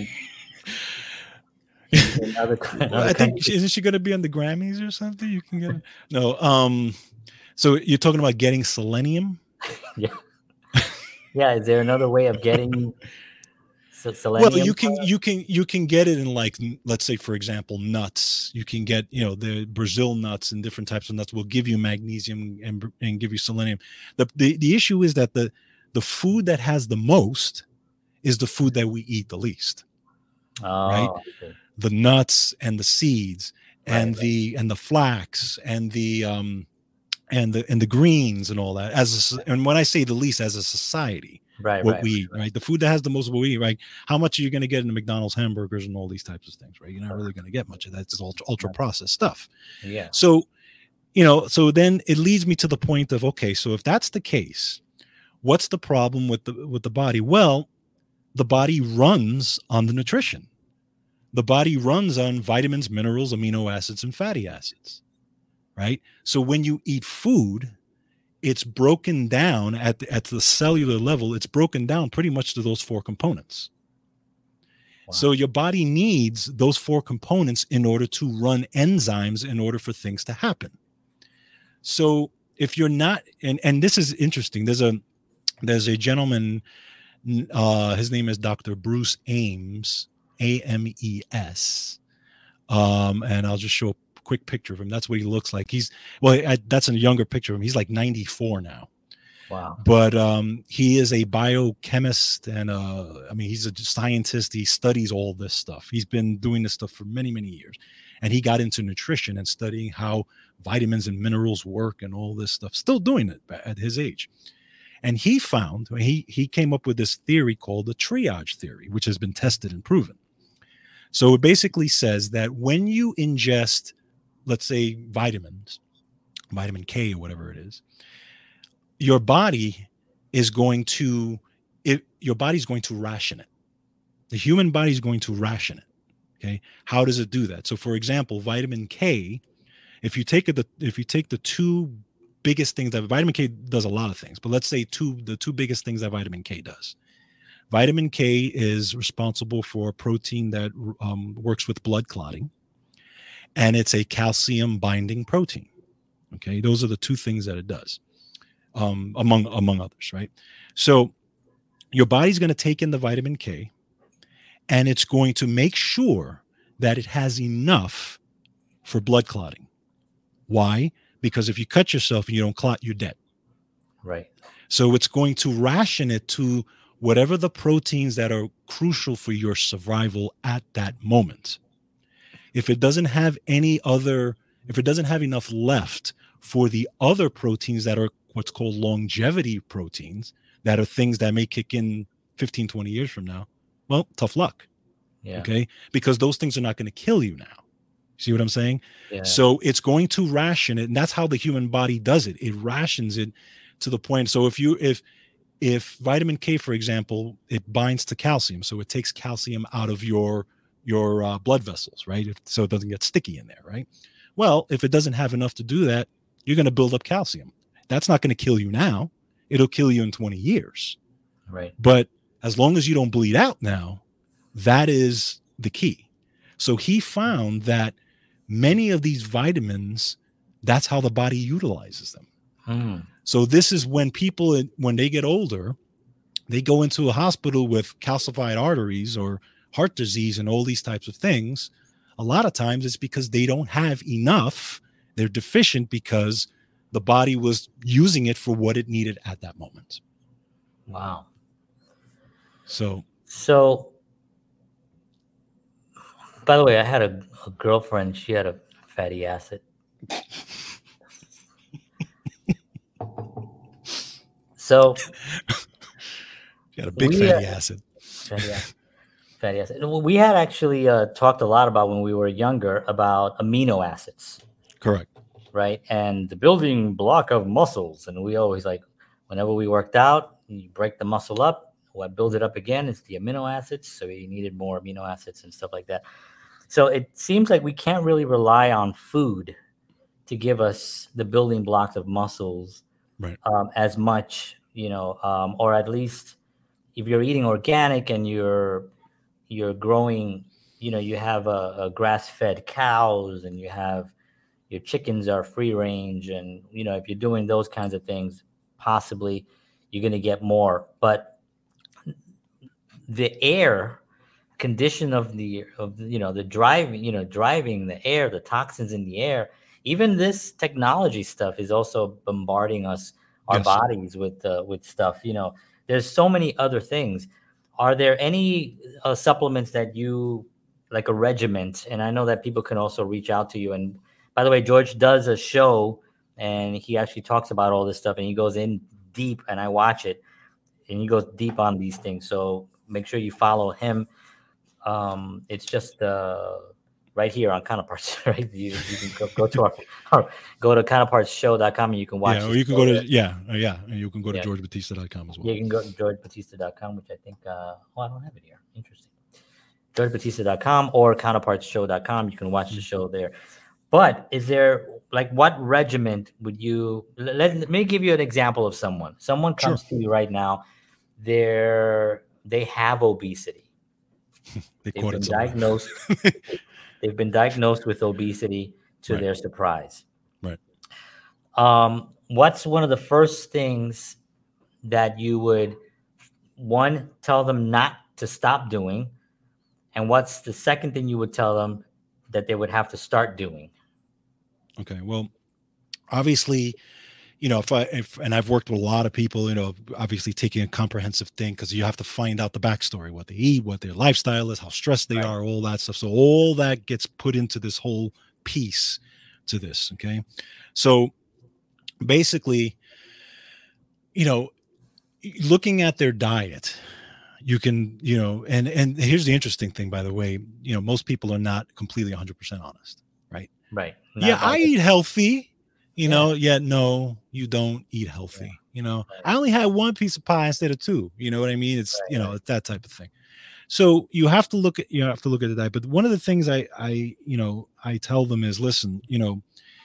in other, in Well, other I think countries? she- isn't she going to be on the Grammys or something? You can get it. No. Um. So you're talking about getting selenium? Yeah, is there another way of getting se- selenium? Well, you can you can you can get it in, like, let's say, for example, nuts. You can get, you know, the Brazil nuts and different types of nuts will give you magnesium and and give you selenium. The the, the issue is that the the food that has the most is the food that we eat the least. Oh, right? okay. The nuts and the seeds and Right, right. the and the flax and the um and the and the greens and all that. As a, s- and when I say the least, as a society, Right, what right. we eat, right? The food that has the most, what we eat, right? How much are you going to get in the McDonald's hamburgers and all these types of things, right? You're not really going to get much of that. It's ultra, ultra processed stuff. Yeah. So, you know, so then it leads me to the point of, okay, so if that's the case, what's the problem with the with the body? Well, the body runs on the nutrition. The body runs on vitamins, minerals, amino acids, and fatty acids, right? So when you eat food, it's broken down at the, at the cellular level. It's broken down pretty much to those four components. Wow. So your body needs those four components in order to run enzymes in order for things to happen. So if you're not, and, and this is interesting, there's a there's a gentleman, uh, his name is Doctor Bruce Ames, A M E S. Um, and I'll just show a quick picture of him. That's what he looks like. He's, well, I, that's a younger picture of him. He's like ninety-four now. Wow. But um, he is a biochemist, and uh, I mean, he's a scientist. He studies all this stuff. He's been doing this stuff for many, many years, and he got into nutrition and studying how vitamins and minerals work and all this stuff. Still doing it at his age. And he found, he he came up with this theory called the triage theory, which has been tested and proven. So it basically says that when you ingest, let's say, vitamins, vitamin K or whatever it is, your body is going to, it, your body's going to ration it. The human body is going to ration it. Okay. How does it do that? So for example, vitamin K, if you take it, the, if you take the two biggest things that vitamin K does a lot of things, but let's say two, the two biggest things that vitamin K does. Vitamin K is responsible for a protein that um, works with blood clotting, and it's a calcium binding protein. Okay. Those are the two things that it does. Um, among among others, right? So your body's going to take in the vitamin K, and it's going to make sure that it has enough for blood clotting. Why? Because if you cut yourself and you don't clot, you're dead. Right. So it's going to ration it to whatever the proteins that are crucial for your survival at that moment. If it doesn't have any other, if it doesn't have enough left for the other proteins that are what's called longevity proteins that are things that may kick in fifteen, twenty years from now, well, tough luck. Yeah. Okay. Because those things are not going to kill you now. See what I'm saying? Yeah. So it's going to ration it. And that's how the human body does it. It rations it to the point. So if you, if, if vitamin K, for example, it binds to calcium. So it takes calcium out of your, your uh, blood vessels, right? If, so it doesn't get sticky in there, right? Well, if it doesn't have enough to do that, you're going to build up calcium. That's not going to kill you now. It'll kill you in twenty years. Right. But as long as you don't bleed out now, that is the key. So he found that many of these vitamins, that's how the body utilizes them. Mm. So this is when people, when they get older, they go into a hospital with calcified arteries or heart disease and all these types of things. A lot of times it's because they don't have enough. They're deficient because the body was using it for what it needed at that moment. Wow. So, so by the way, I had a, a girlfriend. She had a fatty acid. So you had a big we, fatty uh, acid. Fatty acid. Fatty acid. We had actually uh, talked a lot about when we were younger about amino acids. Correct. Right. And the building block of muscles. And we always like, whenever we worked out, you break the muscle up. What builds it up again is the amino acids. So you needed more amino acids and stuff like that. So it seems like we can't really rely on food to give us the building blocks of muscles, right. um, as much, you know, um, or at least if you're eating organic and you're you're growing, you know, you have a, a grass-fed cows and you have your chickens are free range. And, you know, if you're doing those kinds of things, possibly you're going to get more. But the air condition of the, of, you know, the driving, you know, driving the air, the toxins in the air, even this technology stuff is also bombarding us, our Yes. bodies with, uh, with stuff, you know, there's so many other things. Are there any uh, supplements that you, like a regiment? And I know that people can also reach out to you. And by the way, George does a show and he actually talks about all this stuff and he goes in deep, and I watch it and he goes deep on these things. So make sure you follow him. Um, it's just uh, right here on Counterparts, right? You, you can go, go to our, our go to counterparts show dot com and you can watch. Yeah, or you can go there. to yeah, uh, yeah, and you can go to Yeah. george batista dot com as well. Yeah, you can go to george batista dot com, which I think uh, oh, I don't have it here. Interesting. george batista dot com or counterparts show dot com. You can watch the show there. But is there, like, what regiment would you, let, let me give you an example of someone. Someone comes Sure. to you right now, they're, they have obesity. they They've caught been it somewhere. diagnosed. They've been diagnosed with obesity to Right. their surprise. Right. Um, what's one of the first things that you would, one, tell them not to stop doing? And what's the second thing you would tell them that they would have to start doing? Okay. Well, obviously, you know, if I, if, and I've worked with a lot of people, you know, obviously taking a comprehensive thing, because you have to find out the backstory, what they eat, what their lifestyle is, how stressed they Right. are, all that stuff. So all that gets put into this whole piece to this. Okay. So basically, you know, looking at their diet, you can, you know, and, and here's the interesting thing, by the way, you know, most people are not completely one hundred percent honest, right? Right. Yeah, Not I like- eat healthy, you Yeah. know, yet no, you don't eat healthy. Yeah. You know, Right. I only had one piece of pie instead of two. You know what I mean? It's, Right, you know, right. it's that type of thing. So you have to look at, you have to look at the diet. But one of the things I, I, you know, I tell them is, listen, you know,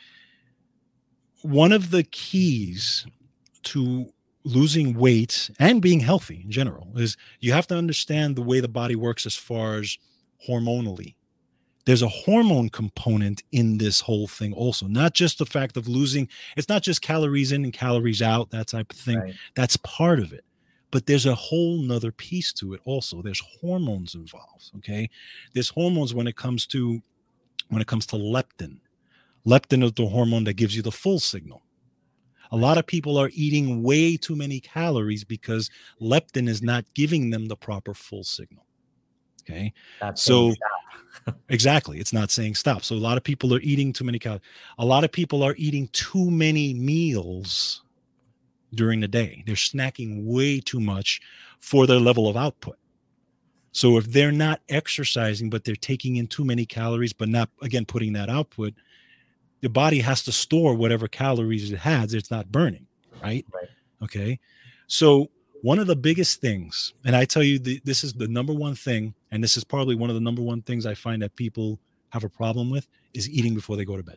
one of the keys to losing weight and being healthy in general is you have to understand the way the body works as far as hormonally. There's a hormone component in this whole thing also, not just the fact of losing. It's not just calories in and calories out, that type of thing. Right. That's part of it. But there's a whole nother piece to it also. There's hormones involved. Okay. There's hormones when it comes to when it comes to leptin. Leptin is the hormone that gives you the full signal. A lot of people are eating way too many calories because leptin is not giving them the proper full signal. Okay. Not So saying stop. exactly. It's not saying stop. So a lot of people are eating too many calories. A lot of people are eating too many meals during the day. They're snacking way too much for their level of output. So if they're not exercising, but they're taking in too many calories, but not, again, putting that output, the body has to store whatever calories it has. It's not burning, right? Right. Okay. So one of the biggest things, and I tell you, the, this is the number one thing, and this is probably one of the number one things I find that people have a problem with, is eating before they go to bed.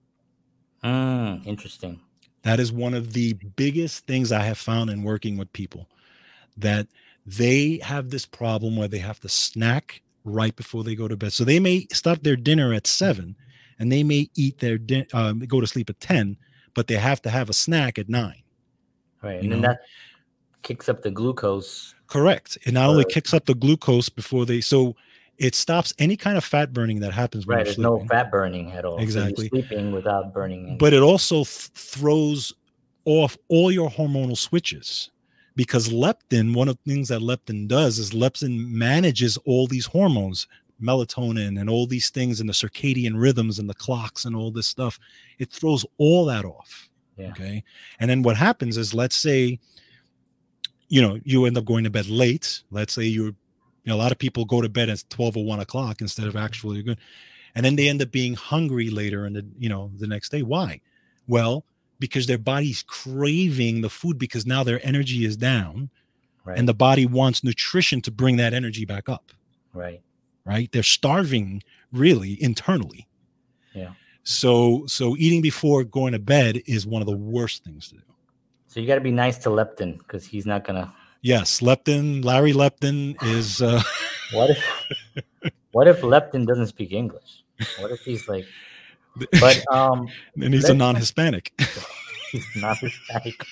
Mm, interesting. That is one of the biggest things I have found in working with people, that they have this problem where they have to snack right before they go to bed. So they may start their dinner at seven and they may eat their din- um, go to sleep at ten, but they have to have a snack at nine. Right. You And then know? that kicks up the glucose. Correct. It not only Or- kicks up the glucose before they, so it stops any kind of fat burning that happens when Right. you're There's sleeping. no fat burning at all. Exactly. So you're sleeping without burning. any- But it also th- throws off all your hormonal switches, because leptin, one of the things that leptin does is leptin manages all these hormones, melatonin and all these things, and the circadian rhythms and the clocks and all this stuff. It throws all that off. Yeah. Okay. And then what happens is, let's say, you know, you end up going to bed late. Let's say you're, you know, a lot of people go to bed at twelve or one o'clock instead of actually good. And then they end up being hungry later in the, you know, the next day. Why? Well, because their body's craving the food, because now their energy is down, Right. and the body wants nutrition to bring that energy back up. Right. Right. They're starving really internally. Yeah. So, so eating before going to bed is one of the worst things to do. So you got to be nice to Leptin, because he's not going to. Yes. Leptin, Larry Leptin is, uh, What if, what if Leptin doesn't speak English? What if he's like, but, um, and he's a let's- non-Hispanic. he's not Hispanic.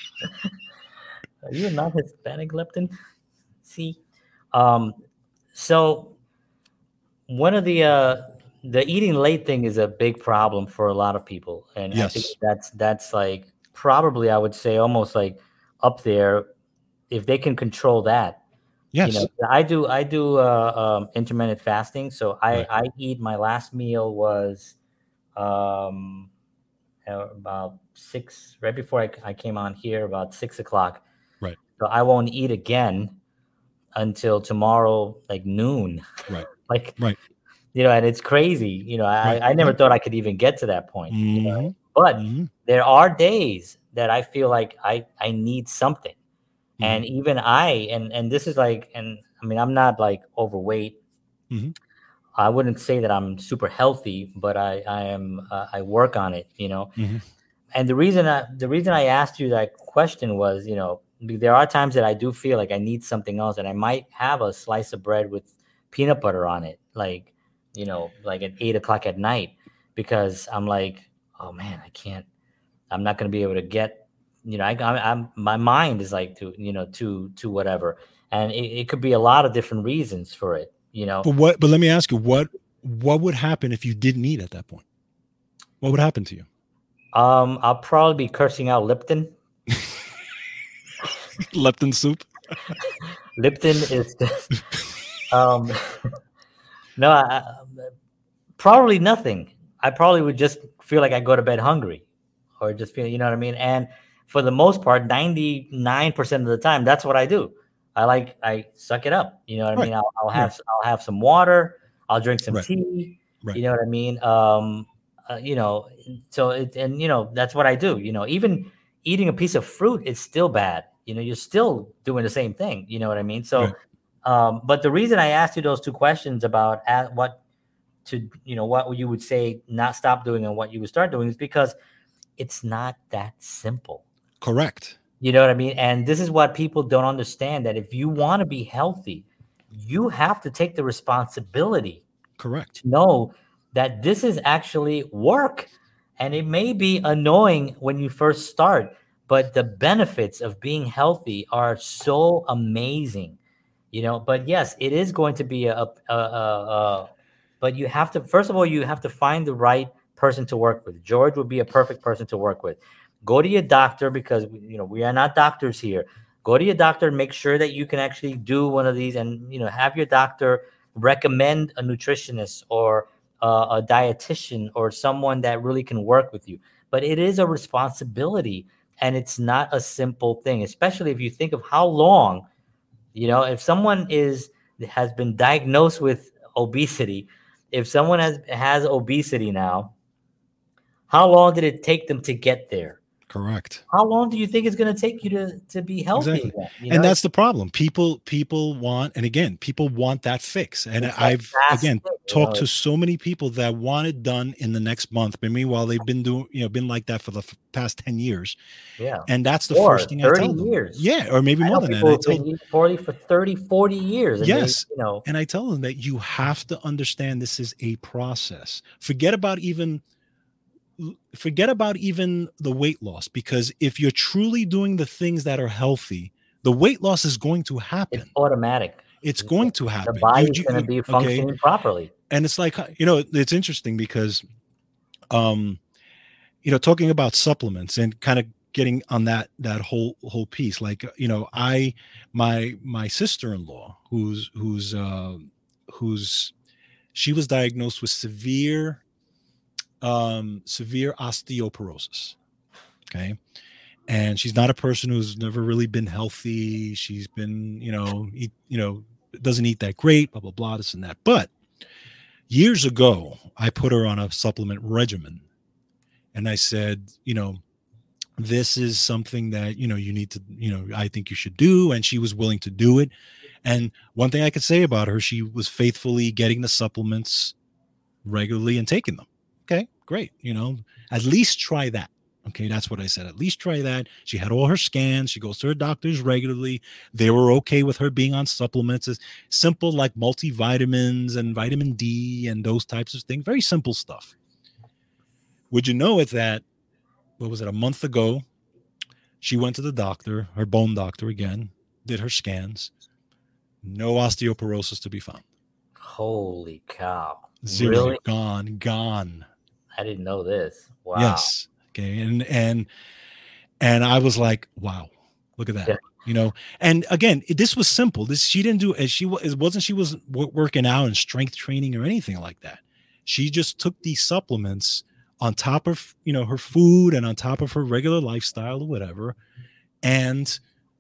Are you a non-Hispanic Leptin? See, um, so one of the uh, the eating late thing is a big problem for a lot of people, and I think Yes. that's that's like probably, I would say, almost like up there if they can control that. Yes. You know, I do I do uh, um, intermittent fasting, so I Right. I eat. My last meal was um, uh, about six, right before I, I came on here, about six o'clock. Right. So I won't eat again until tomorrow, like noon. Right. Like, Right. you know, and it's crazy. You know, I, Right. I never thought I could even get to that point. You know? Mhm. But Mhm. there are days that I feel like I, I need something. Mhm. And even I, and, and this is like, and I mean, I'm not like overweight. Mhm. I wouldn't say that I'm super healthy, but I, I am, uh, I work on it, you know? Mhm. And the reason I, the reason I asked you that question was, you know, there are times that I do feel like I need something else, and I might have a slice of bread with peanut butter on it, like, you know, like at eight o'clock at night, because I'm like, oh man, I can't, I'm not going to be able to get, you know, I, I, I'm, my mind is like to, you know, to, to whatever. And it, it could be a lot of different reasons for it, you know? But what, but let me ask you, what, what would happen if you didn't eat at that point? What would happen to you? Um, I'll probably be cursing out Lipton. Leptin soup? Lipton is just, um, no, I, I- probably nothing. I probably would just feel like I go to bed hungry, or just feel, you know what I mean? And for the most part, ninety-nine percent of the time, that's what I do. I like, I suck it up. You know what I Right. mean? I'll, I'll have, I'll have some water. I'll drink some Right. tea. Right. You know what I mean? Um, uh, you know, so it, and you know, that's what I do. You know, even eating a piece of fruit is still bad. You know, you're still doing the same thing. You know what I mean? So, Right. um, but the reason I asked you those two questions about at what to, you know, what you would say not stop doing and what you would start doing is because it's not that simple. Correct. You know what I mean? And this is what people don't understand, that if you want to be healthy, you have to take the responsibility Correct. to know that this is actually work. And it may be annoying when you first start, but the benefits of being healthy are so amazing, you know. But yes, it is going to be a, a, a, a but you have to, first of all, you have to find the right person to work with. George would be a perfect person to work with. Go to your doctor, because, you know, we are not doctors here. Go to your doctor and make sure that you can actually do one of these, and, you know, have your doctor recommend a nutritionist or uh, a dietitian or someone that really can work with you. But it is a responsibility And it's not a simple thing, especially if you think of how long, you know, if someone is has been diagnosed with obesity, if someone has has obesity now, how long did it take them to get there? Correct. How long do you think it's going to take you to to be healthy Exactly. again? You And know, that's the problem. People people want, and again, people want that fix. And it's that I've fast again thing, you know, talked to so many people that want it done in the next month. But meanwhile, they've been doing, you know, been like that for the f- past ten years. yeah, And that's the first or thing I thirty tell them. years. Yeah, or maybe I more know than that. people And I who've tell been them, eating poorly for thirty, forty years, and they, yes. you know, And I tell them that you have to understand this is a process. Forget about even forget about even the weight loss, because if you're truly doing the things that are healthy, the weight loss is going to happen. it's automatic. It's going to The happen. You, body's you, going to you- be okay, functioning properly. and it's like, you know, it's interesting because, um, you know, talking about supplements and kind of getting on that that whole whole piece, like, you know, I my my sister-in-law, who's who's uh, who's she was diagnosed with severe um severe osteoporosis. Okay. And she's not a person who's never really been healthy. She's been, you know, eat, you know, doesn't eat that great, blah, blah, blah, this and that. But years ago, I put her on a supplement regimen. And I said, you know, this is something that, you know, you need to, you know, I think you should do. And she was willing to do it. And one thing I could say about her, she was faithfully getting the supplements regularly and taking them. Okay, great. You know, at least try that. Okay, that's what I said. At least try that. She had all her scans. She goes to her doctors regularly. They were okay with her being on supplements. It's simple, like multivitamins and vitamin D and those types of things. Very simple stuff. Would you know it that, what was it, a month ago, she went to the doctor, her bone doctor again, did her scans. No osteoporosis to be found. Holy cow. Zero. Really? Gone, gone. I didn't know this. Wow. Yes. Okay. And, and, and I was like, wow, look at that. Yeah. You know, and again, it, this was simple. This, she didn't do as she was, it wasn't, she was w- working out and strength training or anything like that. She just took these supplements on top of, you know, her food and on top of her regular lifestyle or whatever. And,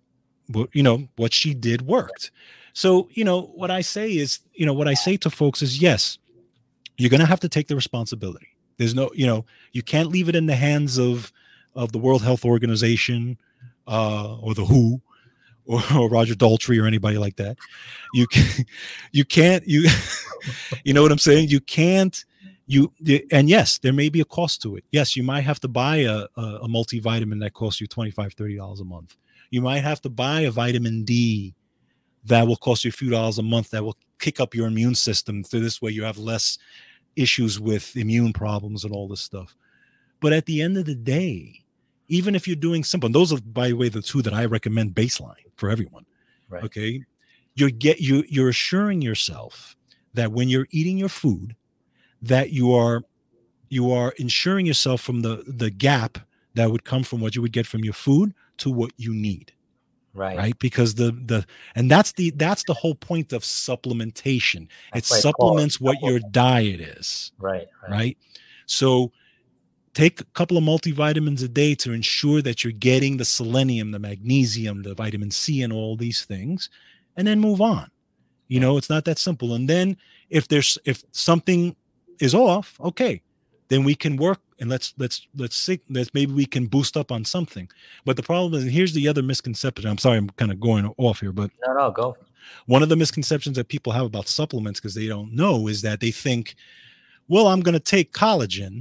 you know, what she did worked. So, you know, what I say is, you know, what I say to folks is, yes, you're going to have to take the responsibility. There's no, you know, you can't leave it in the hands of, of the World Health Organization uh, or the W H O or, or Roger Daltrey or anybody like that. You can, you can't, you, you know what I'm saying? You can't, you, and yes, there may be a cost to it. Yes, you might have to buy a, a, a multivitamin that costs you twenty-five, thirty dollars a month. You might have to buy a vitamin D that will cost you a few dollars a month that will kick up your immune system. So this way you have less issues with immune problems and all this stuff. But at the end of the day, even if you're doing simple, and those are, by the way, the two that I recommend baseline for everyone. Right. Okay. You're get you you're assuring yourself that when you're eating your food, that you are you are ensuring yourself from the the gap that would come from what you would get from your food to what you need. Right. Right. Because the the and that's the that's the whole point of supplementation. That's It why it's supplements called what your diet is. Right. Right. Right. So take a couple of multivitamins a day to ensure that you're getting the selenium, the magnesium, the vitamin C, and all these things, and then move on. You know, it's not that simple. And then if there's if something is off, okay, then we can work and let's let's let's see let's maybe we can boost up on something. But the problem is, and here's the other misconception. I'm sorry, I'm kind of going off here, but No, no, go. One of the misconceptions that people have about supplements, because they don't know, is that they think, well, I'm going to take collagen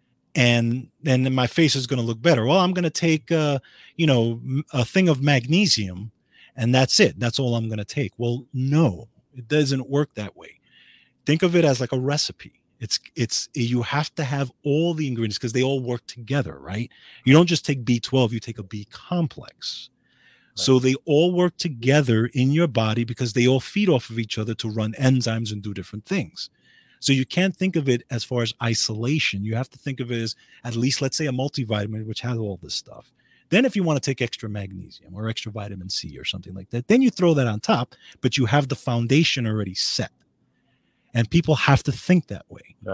and then my face is going to look better. Well, I'm going to take, uh, you know, a thing of magnesium and that's it. That's all I'm going to take. Well, no, it doesn't work that way. Think of it as like a recipe. It's, it's, you have to have all the ingredients because they all work together, right? You don't just take B twelve, you take a B complex. Right. So they all work together in your body because they all feed off of each other to run enzymes and do different things. So you can't think of it as far as isolation. You have to think of it as at least, let's say, a multivitamin, which has all this stuff. Then if you want to take extra magnesium or extra vitamin C or something like that, then you throw that on top, but you have the foundation already set. And people have to think that way. Right.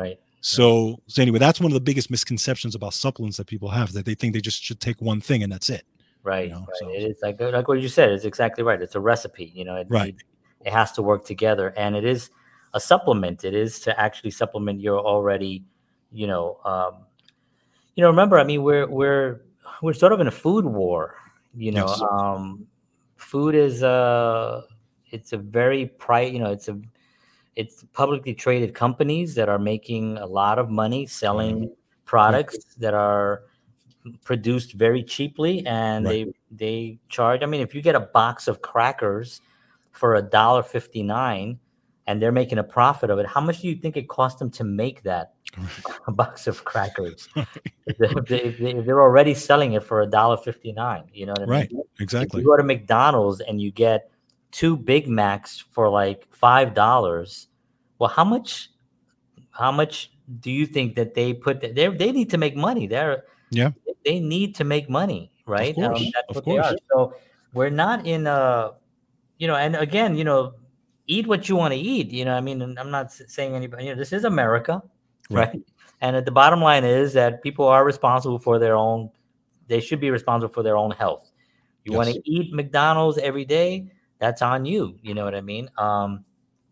So, so anyway, that's one of the biggest misconceptions about supplements that people have, that they think they just should take one thing and that's it. Right. You know, right. so It is like like what you said. It's exactly right. It's a recipe. You know, it Right. needs, it has to work together, and it is a supplement. It is to actually supplement your already, you know, um, you know. Remember, I mean, we're we're we're sort of in a food war. You know, Yes. um, food is uh it's a very price. You know, it's a it's publicly traded companies that are making a lot of money selling products that are produced very cheaply, and Right. they they charge. I mean, if you get a box of crackers for a dollar fifty nine, and they're making a profit of it, how much do you think it cost them to make that a box of crackers? If they, if they, if they- if they're already selling it for a dollar fifty nine, you know what I mean? Right. If Exactly. you go to McDonald's and you get two Big Macs for like five dollars, well, how much? How much do you think that they put? They they need to make money. They're Yeah. they need to make money, right? course, Um, that's of what they are. course. So we're not in a, you know, and again, you know, eat what you want to eat. You know, I mean, and I'm not s- saying anybody, you know, this is America, Right. right? And at the bottom line is that people are responsible for their own, they should be responsible for their own health. You want Yes. to eat McDonald's every day, that's on you. You know what I mean? Um,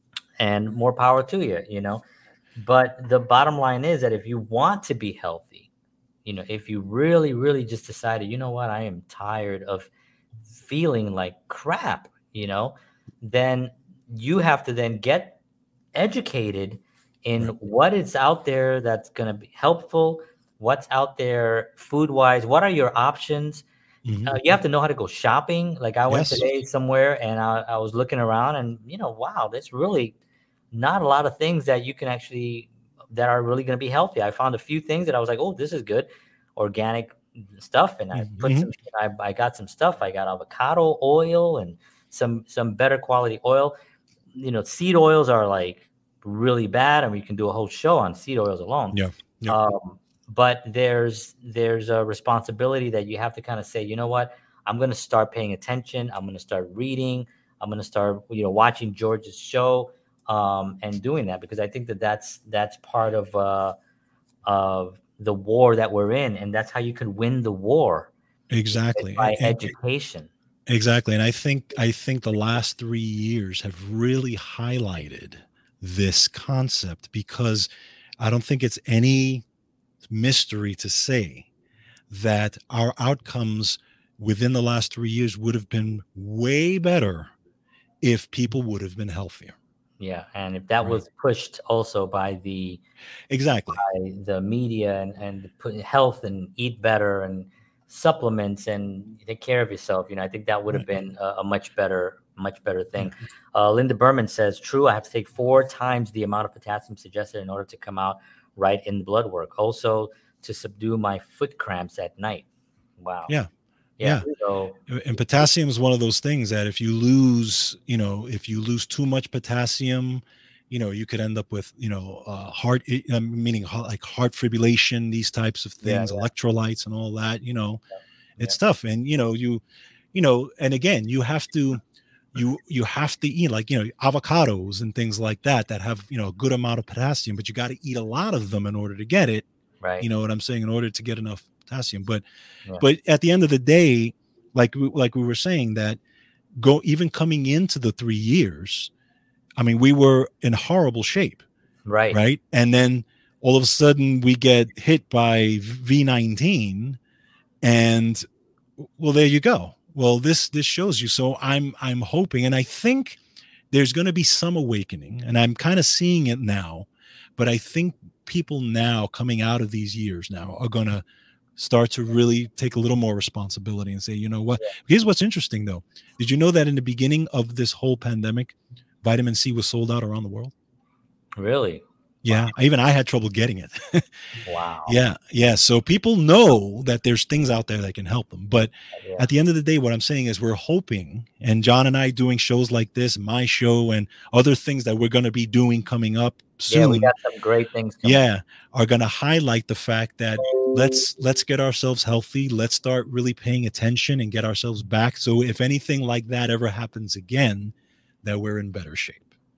and more power to you, you know. But the bottom line is that if you want to be healthy, you know, if you really, really just decided, you know what, I am tired of feeling like crap, you know, then you have to then get educated in Right. what is out there that's going to be helpful, what's out there food wise, what are your options. Mhm. Uh, you have to know how to go shopping. Like I went Yes. today somewhere and I, I was looking around and, you know, wow, there's really not a lot of things that you can actually, that are really going to be healthy. I found a few things that I was like, oh, this is good. Organic stuff. And I put Mhm. some, I, I got some stuff. I got avocado oil and some, some better quality oil. You know, seed oils are like really bad. And we can do a whole show on seed oils alone. Yeah. Yeah. Um, but there's there's a responsibility that you have to kind of say, you know what, I'm going to start paying attention. I'm going to start reading. I'm going to start, you know, watching George's show, um, and doing that, because I think that that's that's part of uh, of the war that we're in, and that's how you can win the war, Exactly. by And- education. Exactly. And I think I think the last three years have really highlighted this concept, because I don't think it's any mystery to say that our outcomes within the last three years would have been way better if people would have been healthier. Yeah, and if that Right. was pushed also by the Exactly. by the media, and and put health and eat better and supplements and take care of yourself, you know, I think that would have Right. been a, a much better, much better thing. Uh, Linda Berman says, true, I have to take four times the amount of potassium suggested in order to come out right in the blood work. Also, to subdue my foot cramps at night. Wow. Yeah. Yeah. Yeah. So And potassium is one of those things that if you lose, you know, if you lose too much potassium, you know, you could end up with, you know, uh, heart, uh, meaning heart- like heart fibrillation, these types of Yeah, things, yeah. electrolytes and all that, you know, Yeah. it's tough. And, you know, you, you know, and again, you have to, you, you have to eat like, you know, avocados and things like that, that have, you know, a good amount of potassium, but you got to eat a lot of them in order to get it. right. You know what I'm saying? In order to get enough potassium. But, Yeah. but at the end of the day, like, we- like we were saying, that go even coming into the three years, I mean, we were in horrible shape, right. right? And then all of a sudden we get hit by V nineteen, and well, there you go. Well, this this shows you. So I'm I'm hoping, and I think there's going to be some awakening, and I'm kind of seeing it now. But I think people now coming out of these years now are going to start to really take a little more responsibility and say, you know what? Here's what's interesting, though. Did you know that in the beginning of this whole pandemic, vitamin C was sold out around the world? Really? Yeah, Wow. even I had trouble getting it. Wow. Yeah, yeah. So people know that there's things out there that can help them. But Yeah. at the end of the day, what I'm saying is we're hoping, and John and I doing shows like this, my show, and other things that we're going to be doing coming up soon, Yeah, we got some great things coming. yeah, are going to highlight the fact that let's let's get ourselves healthy. Let's start really paying attention and get ourselves back. So if anything like that ever happens again, that we're in better shape.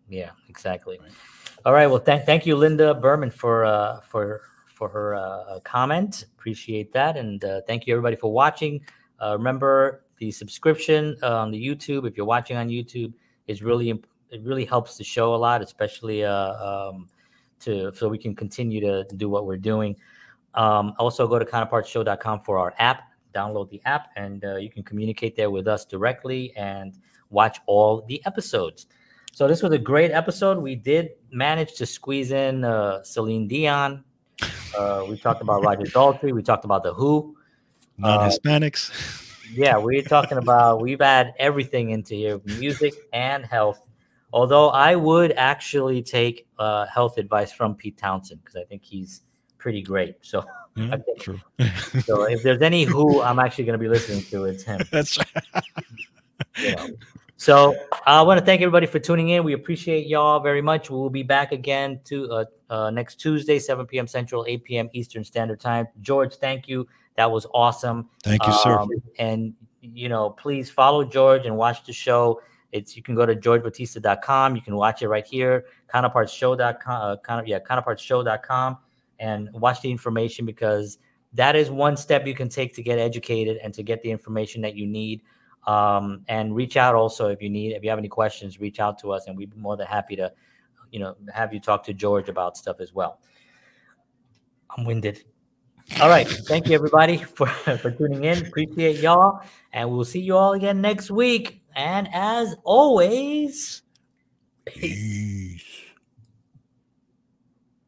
Yeah, exactly. Right. All right. Well, thank thank you, Linda Berman, for uh, for for her uh, comment. Appreciate that, and uh, thank you everybody for watching. Uh, remember the subscription uh, on the YouTube. If you're watching on YouTube, is really imp- it really helps the show a lot, especially uh, um, to so we can continue to do what we're doing. Um, also, go to counterparts show dot com for our app. Download the app, and uh, you can communicate there with us directly and watch all the episodes. So this was a great episode. We did manage to squeeze in uh, Celine Dion. Uh, we talked about Roger Daltrey. We talked about The Who. Non-Hispanics. Uh, yeah, we're talking about, we've had everything into here, music and health. Although I would actually take uh, health advice from Pete Townsend because I think he's pretty great. So, yeah, I think, true. So if there's any Who I'm actually going to be listening to, it's him. That's right. You know. So I want to thank everybody for tuning in. We appreciate y'all very much. We will be back again to uh, uh, next Tuesday, seven p.m. Central, eight p.m. Eastern Standard Time. George, thank you. That was awesome. Thank you, um, sir. And, you know, please follow George and watch the show. It's you can go to george batista dot com. You can watch it right here, counterparts show dot com. Uh, kind of, yeah, counterparts show dot com, and watch the information because that is one step you can take to get educated and to get the information that you need. Um, and reach out also if you need, if you have any questions, reach out to us and we'd be more than happy to, you know, have you talk to George about stuff as well. I'm winded. All right. Thank you everybody for, for tuning in. Appreciate y'all. And we'll see you all again next week. And as always, peace. Peace.